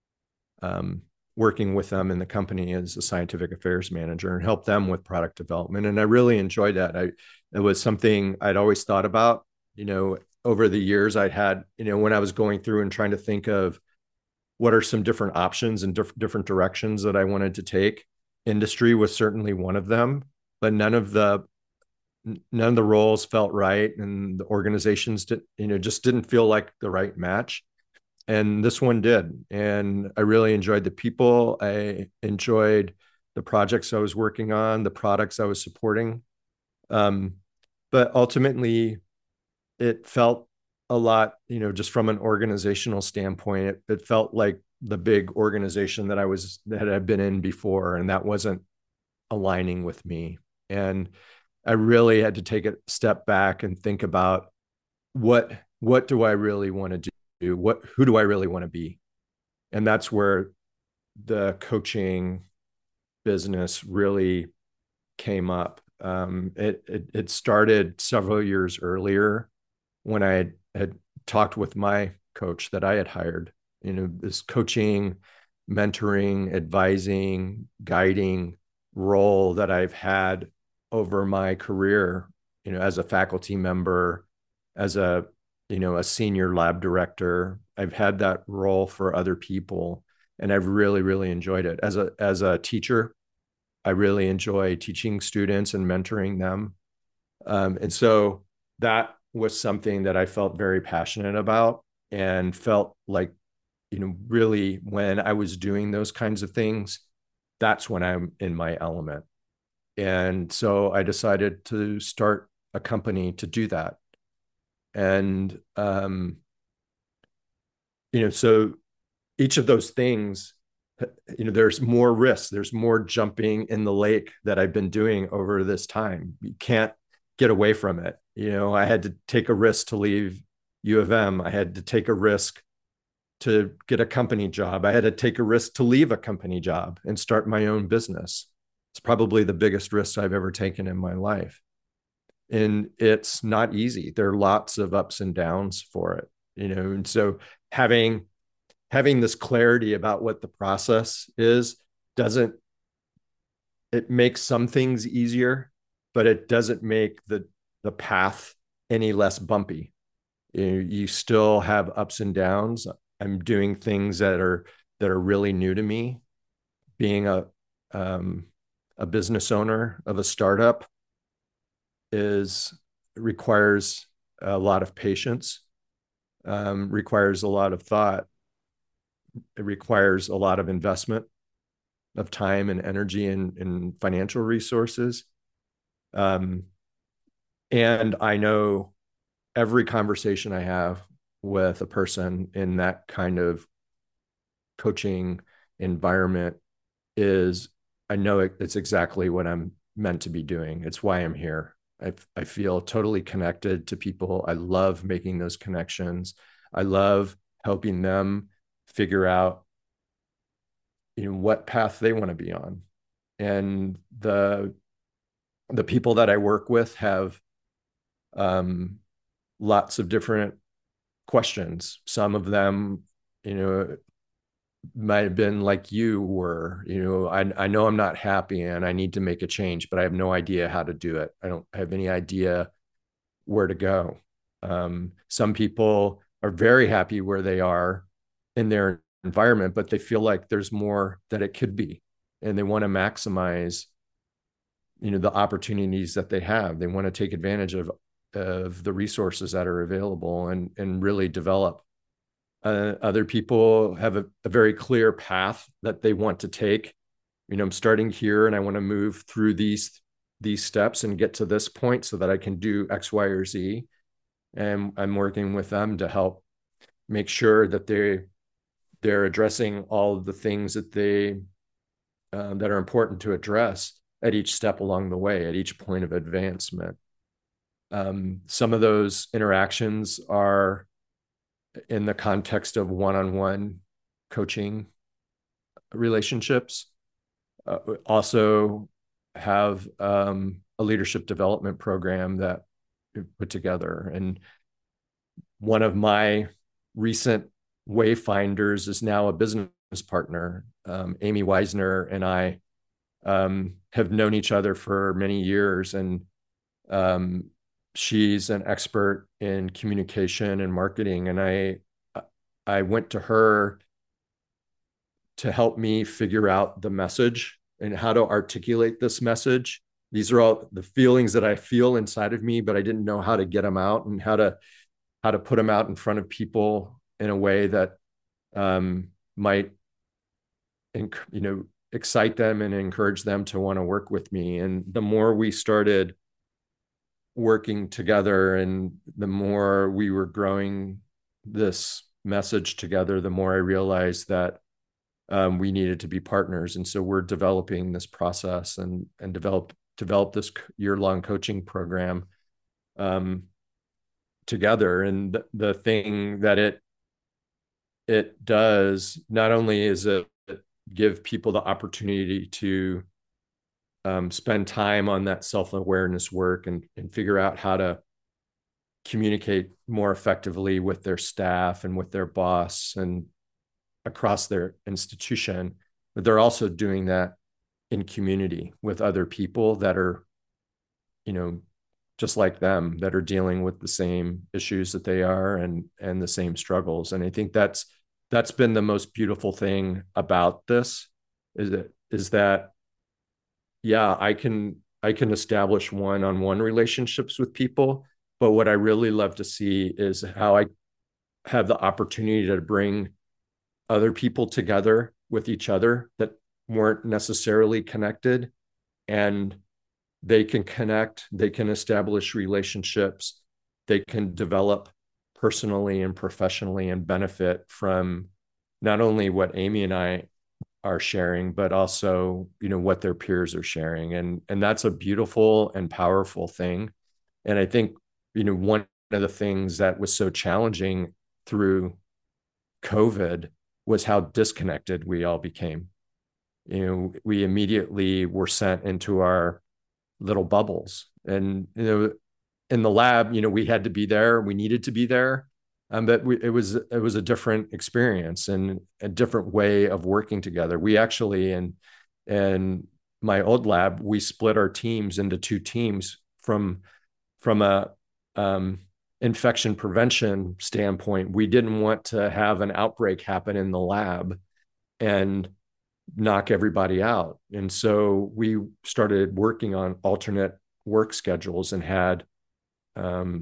um, working with them in the company as a scientific affairs manager and help them with product development. And I really enjoyed that. I it was something I'd always thought about. You know, over the years I'd had, you know, when I was going through and trying to think of what are some different options and diff- different directions that I wanted to take. Industry was certainly one of them, but none of the none of the roles felt right, and the organizations did, you know, just didn't feel like the right match. And this one did, and I really enjoyed the people. I enjoyed the projects I was working on, the products I was supporting. Um, but ultimately, it felt a lot, you know, just from an organizational standpoint, it, it felt like the big organization that I was, that I've been in before, and that wasn't aligning with me. And I really had to take a step back and think about what, what do I really want to do? What, who do I really want to be? And that's where the coaching business really came up. Um, it, it, it started several years earlier when I had, had talked with my coach that I had hired. You know, this coaching, mentoring, advising, guiding role that I've had over my career, you know, as a faculty member, as a, you know, a senior lab director. I've had that role for other people, and I've really, really enjoyed it. As a as a teacher, I really enjoy teaching students and mentoring them. Um, and so that was something that I felt very passionate about, and felt like, you know, really when I was doing those kinds of things, that's when I'm in my element. And so I decided to start a company to do that. And, um, you know, so each of those things, you know, there's more risks, there's more jumping in the lake that I've been doing over this time. You can't get away from it. You know, I had to take a risk to leave U of M. I had to take a risk to get a company job. I had to take a risk to leave a company job and start my own business. It's probably the biggest risk I've ever taken in my life. And it's not easy. There are lots of ups and downs for it, you know, and so having having this clarity about what the process is doesn't, it makes some things easier, but it doesn't make the the path any less bumpy. You, you still have ups and downs. I'm doing things that are that are really new to me. Being a um, a business owner of a startup is requires a lot of patience, um, requires a lot of thought. It requires a lot of investment of time and energy and, and financial resources. Um, and I know every conversation I have with a person in that kind of coaching environment is, I know it, it's exactly what I'm meant to be doing. It's why I'm here. I, I feel totally connected to people. I love making those connections. I love helping them figure out, you know, what path they want to be on. And the the people that I work with have um, lots of different questions. Some of them, you know, might have been like you were, you know, I, I know I'm not happy and I need to make a change, but I have no idea how to do it. I don't have any idea where to go. Um, some people are very happy where they are in their environment, but they feel like there's more that it could be. And they want to maximize, you know, the opportunities that they have. They want to take advantage of, of the resources that are available and, and really develop. Uh, other people have a, a very clear path that they want to take. You know, I'm starting here and I want to move through these these steps and get to this point so that I can do X, Y, or Z. And I'm working with them to help make sure that they they're addressing all of the things that they uh, that are important to address at each step along the way, at each point of advancement. Um, some of those interactions are in the context of one-on-one coaching relationships. Uh, also have um, a leadership development program that we've put together. And one of my recent wayfinders is now a business partner. Um, Amy Weisner and I um, have known each other for many years, and um, she's an expert in communication and marketing. And I, I went to her to help me figure out the message and how to articulate this message. These are all the feelings that I feel inside of me, but I didn't know how to get them out and how to how to put them out in front of people in a way that um, might, you know, excite them and encourage them to want to work with me. And the more we started working together and the more we were growing this message together, the more I realized that um, we needed to be partners. And so we're developing this process and and develop develop this year-long coaching program um, together. And the, the thing that it it does, not only is it give people the opportunity to um, spend time on that self-awareness work and, and figure out how to communicate more effectively with their staff and with their boss and across their institution, but they're also doing that in community with other people that are, you know, just like them, that are dealing with the same issues that they are and and the same struggles. And I think that's that's been the most beautiful thing about this is that is that yeah, I can I can establish one-on-one relationships with people, but what I really love to see is how I have the opportunity to bring other people together with each other that weren't necessarily connected, and they can connect, they can establish relationships, they can develop personally and professionally and benefit from not only what Amy and I are sharing, but also, you know, what their peers are sharing. And, and that's a beautiful and powerful thing. And I think, you know, one of the things that was so challenging through COVID was how disconnected we all became. You know, we immediately were sent into our little bubbles. And, you know, in the lab, you know, we had to be there, we needed to be there. Um, but we, it was it was a different experience and a different way of working together. We actually, in in my old lab, we split our teams into two teams from from a um, infection prevention standpoint. We didn't want to have an outbreak happen in the lab and knock everybody out. And so we started working on alternate work schedules and had um,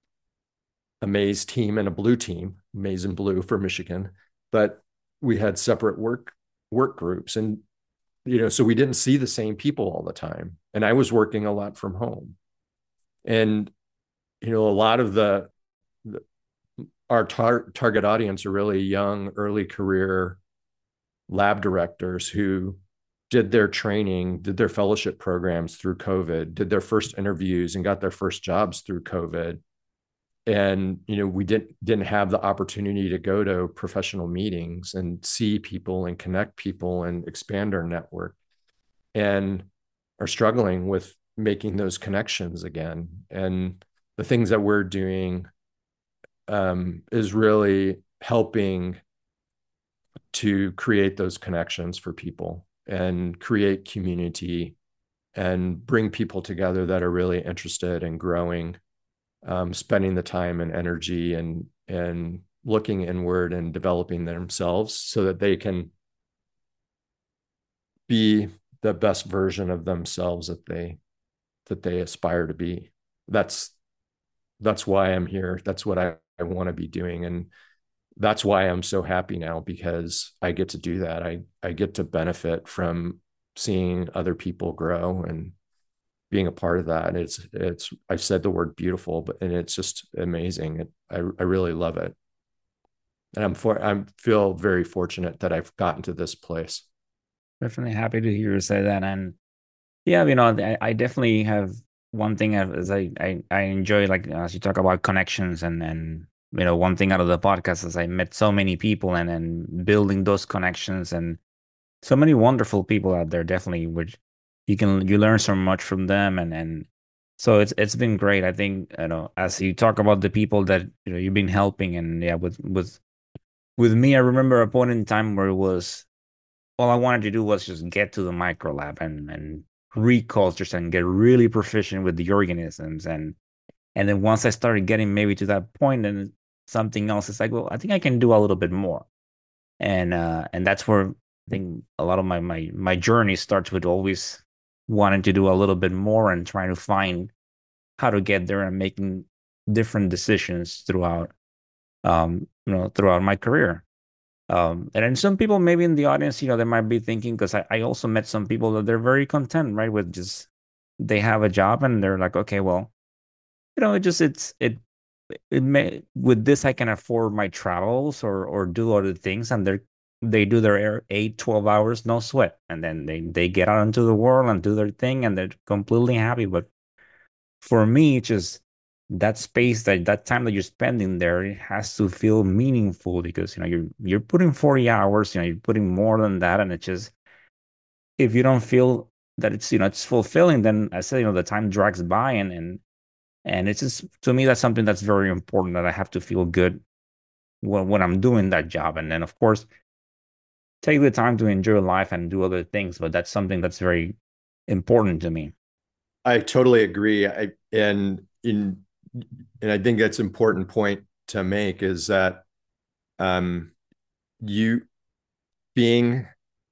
a maize team and a blue team, maize and blue for Michigan, but we had separate work work groups. And, you know, so we didn't see the same people all the time. And I was working a lot from home. And, you know, a lot of the, the our tar- target audience are really young, early career lab directors who did their training, did their fellowship programs through COVID, did their first interviews and got their first jobs through COVID. And, you know, we didn't didn't have the opportunity to go to professional meetings and see people and connect people and expand our network, and are struggling with making those connections again. And the things that we're doing um, is really helping to create those connections for people and create community and bring people together that are really interested in growing, um, spending the time and energy and and looking inward and developing themselves so that they can be the best version of themselves that they that they aspire to be. That's that's why I'm here. That's what I, I want to be doing. And that's why I'm so happy now, because I get to do that. I, I get to benefit from seeing other people grow and being a part of that. It's, it's, I said the word beautiful, but, and it's just amazing. It, I, I really love it. And I'm for, I feel very fortunate that I've gotten to this place. Definitely happy to hear you say that. And yeah, you know, I, I definitely have one thing as I, I, I enjoy, like, as you talk about connections and, and, you know, one thing out of the podcast is I met so many people and and building those connections and so many wonderful people out there, definitely, which you can, you learn so much from them. And, and so it's, it's been great. I think, you know, as you talk about the people that, you know, you've been helping and yeah, with, with, with me, I remember a point in time where it was, all I wanted to do was just get to the micro lab and, and read cultures and get really proficient with the organisms. And, and then once I started getting maybe to that point, then something else is like, well, I think I can do a little bit more. And, uh, and that's where I think a lot of my, my, my journey starts with always wanting to do a little bit more and trying to find how to get there and making different decisions throughout, um, you know, throughout my career. Um, and then some people maybe in the audience, you know, they might be thinking, because I, I also met some people that they're very content, right, with just they have a job and they're like, okay, well, you know, it just it's it it may with this I can afford my travels or or do other things, and they're they do their eight, twelve hours, no sweat, and then they they get out into the world and do their thing, and they're completely happy. But for me, it's just that space, that that time that you're spending there, it has to feel meaningful, because you know you're you're putting forty hours, you know, you're putting more than that, and it just, if you don't feel that it's, you know, it's fulfilling, then I say, you know, the time drags by, and and and it's just, to me, that's something that's very important, that I have to feel good when when I'm doing that job, and then of course take the time to enjoy life and do other things, but that's something that's very important to me. I totally agree. I and in and I think that's an important point to make, is that um, you being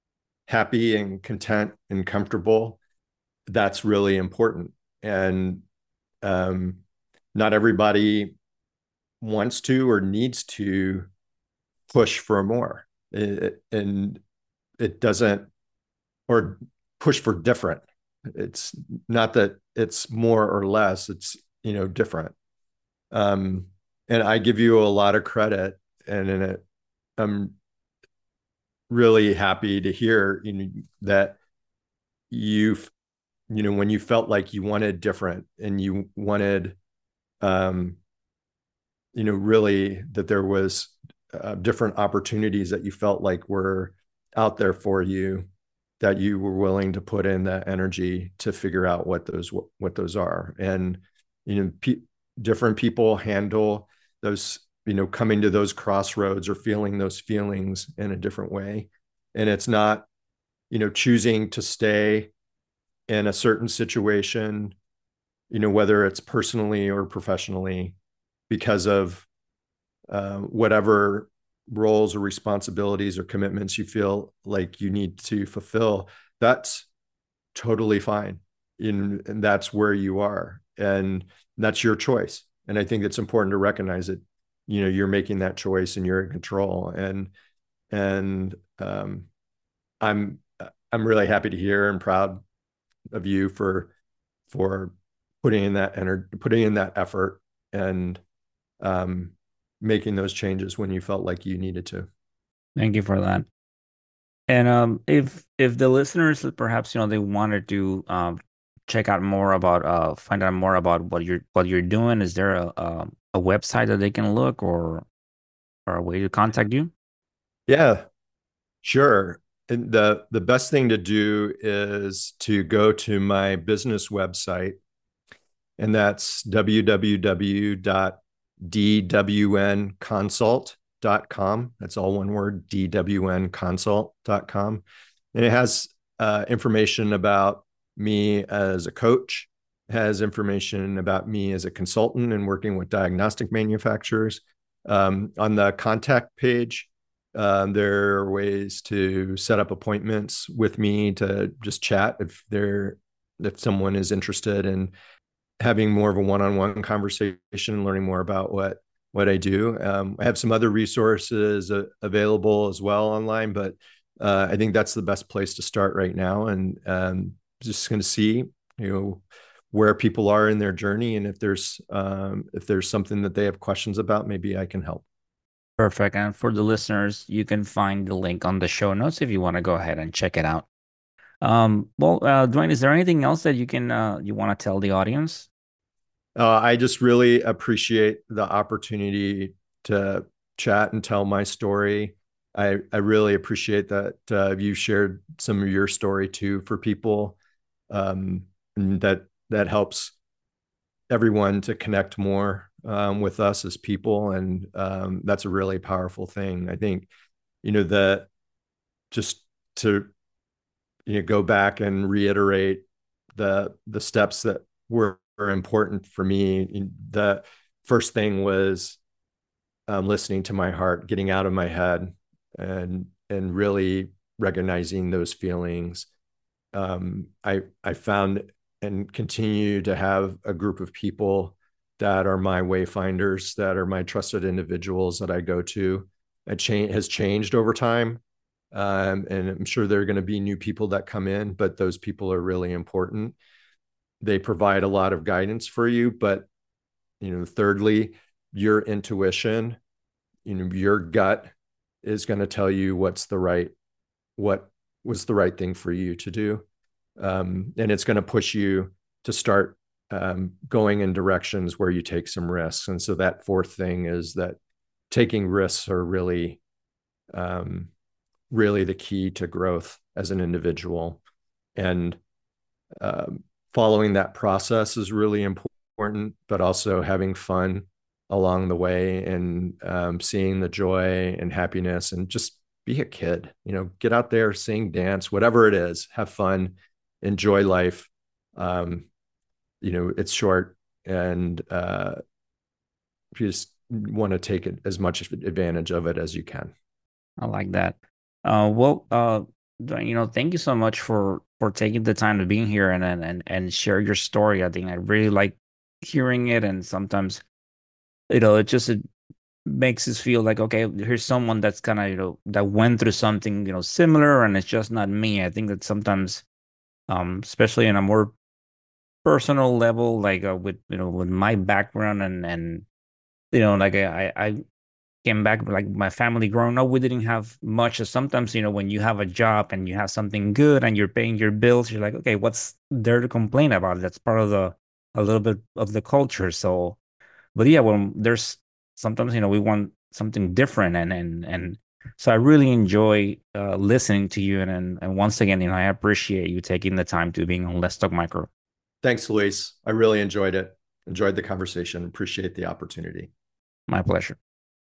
happy and content and comfortable, that's really important. And um, not everybody wants to or needs to push for more. It, and it doesn't, or push for different. It's not that it's more or less, it's, you know, different. Um, and I give you a lot of credit, and in it, I'm really happy to hear, you know, that you've, you know, when you felt like you wanted different and you wanted, um, you know, really that there was uh, different opportunities that you felt like were out there for you, that you were willing to put in that energy to figure out what those what those are. And you know, pe- different people handle those, you know, coming to those crossroads or feeling those feelings in a different way. And it's not, you know, choosing to stay in a certain situation, you know, whether it's personally or professionally, because of uh, whatever roles or responsibilities or commitments you feel like you need to fulfill. That's totally fine. In, and that's where you are, and that's your choice. And I think it's important to recognize it. You know, you're making that choice and you're in control. And, and um, I'm, I'm really happy to hear and proud of you for, for putting in that energy, putting in that effort, and um, making those changes when you felt like you needed to. Thank you for that. And um, if if the listeners perhaps you know they wanted to um check out more about uh find out more about what you're what you're doing, is there a a, a website that they can look or or a way to contact you? Yeah, sure. And the the best thing to do is to go to my business website, and that's w w w dot d w n consult dot com. That's all one word, d w n consult dot com. And it has uh, information about me as a coach, has information about me as a consultant and working with diagnostic manufacturers. Um, on the contact page, um, there are ways to set up appointments with me to just chat if they're if someone is interested in having more of a one-on-one conversation, learning more about what what I do. Um, I have some other resources uh, available as well online, but uh, I think that's the best place to start right now. And um, just going to see, you know, where people are in their journey, and if there's um, if there's something that they have questions about, maybe I can help. Perfect. And for the listeners, you can find the link on the show notes if you want to go ahead and check it out. Um, well, uh, Dwayne, is there anything else that you can uh, you want to tell the audience? Uh, I just really appreciate the opportunity to chat and tell my story. I, I really appreciate that uh, you shared some of your story too for people. Um, and that that helps everyone to connect more um, with us as people, and um, that's a really powerful thing. I think, you know, that just to you know go back and reiterate the the steps that were, were important for me. The first thing was um, listening to my heart, getting out of my head, and and really recognizing those feelings. Um, I I found and continue to have a group of people that are my wayfinders, that are my trusted individuals that I go to. It cha- has changed over time. Um, and I'm sure there are going to be new people that come in, but those people are really important. They provide a lot of guidance for you, but you know, thirdly, your intuition, you know, your gut is going to tell you what's the right, what was the right thing for you to do. Um, and it's going to push you to start um, going in directions where you take some risks. And so that fourth thing is that taking risks are really, um, really the key to growth as an individual. And um, following that process is really important, but also having fun along the way, and um, seeing the joy and happiness, and just be a kid, you know, get out there, sing, dance, whatever it is, have fun, enjoy life. Um, you know, it's short, and uh, you just want to take it as much advantage of it as you can. I like that. Uh, well, uh, Dwayne, you know, thank you so much for for taking the time to be here and and and and share your story. I think I really like hearing it, and sometimes you know it just it makes us feel like okay, here's someone that's kind of you know that went through something you know similar, and it's just not me. I think that sometimes, um, especially in a more personal level, like uh, with you know with my background and and you know like I I came back like my family growing up, we didn't have much. So sometimes you know when you have a job and you have something good and you're paying your bills, you're like okay, what's there to complain about? That's part of the a little bit of the culture. So but yeah, well, there's sometimes you know we want something different, and and and so I really enjoy uh, listening to you, and, and and once again, you know, I appreciate you taking the time to being on Let's Talk Micro. Thanks, Luis. I really enjoyed it. Enjoyed the conversation. Appreciate the opportunity. My pleasure.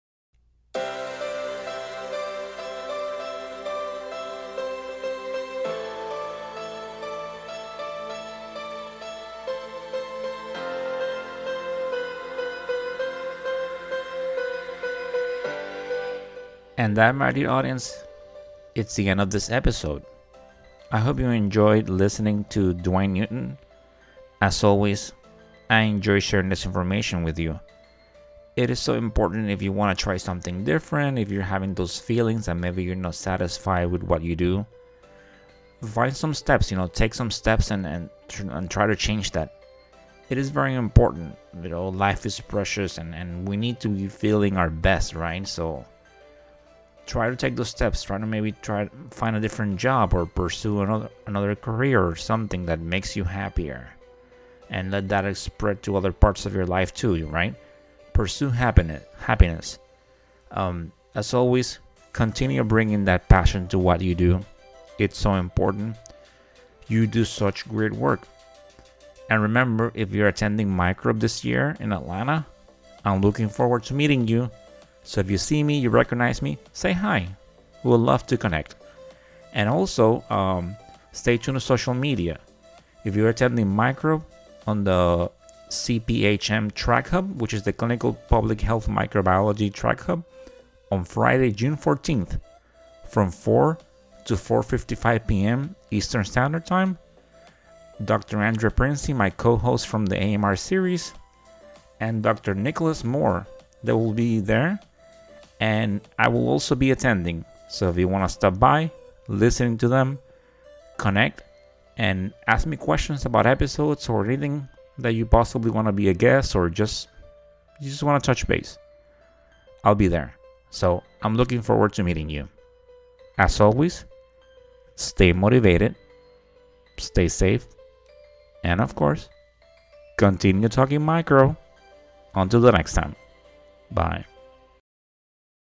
And that, my dear audience, it's the end of this episode. I hope you enjoyed listening to Dwayne Newton. As always, I enjoy sharing this information with you. It is so important if you want to try something different, if you're having those feelings and maybe you're not satisfied with what you do. Find some steps, you know, take some steps and, and, and try to change that. It is very important. You know, life is precious and, and we need to be feeling our best, right? So try to take those steps. Try to maybe try to find a different job or pursue another another career or something that makes you happier, and let that spread to other parts of your life too. Right? Pursue happiness. Happiness. Um, as always, continue bringing that passion to what you do. It's so important. You do such great work. And remember, if you're attending Microbe this year in Atlanta, I'm looking forward to meeting you. So if you see me, you recognize me, say hi. We would love to connect. And also, um, stay tuned to social media. If you're attending Microbe on the C P H M Track Hub, which is the Clinical Public Health Microbiology Track Hub, on Friday, June fourteenth, from four to four fifty-five p.m. Eastern Standard Time, Doctor Andrea Princey, my co-host from the A M R series, and Doctor Nicholas Moore, they will be there, and I will also be attending. So if you want to stop by, listening to them, connect, and ask me questions about episodes or anything that you possibly want to be a guest, or just you just want to touch base, I'll be there. So I'm looking forward to meeting you. As always, stay motivated, stay safe, and of course, continue talking micro. Until the next time. Bye.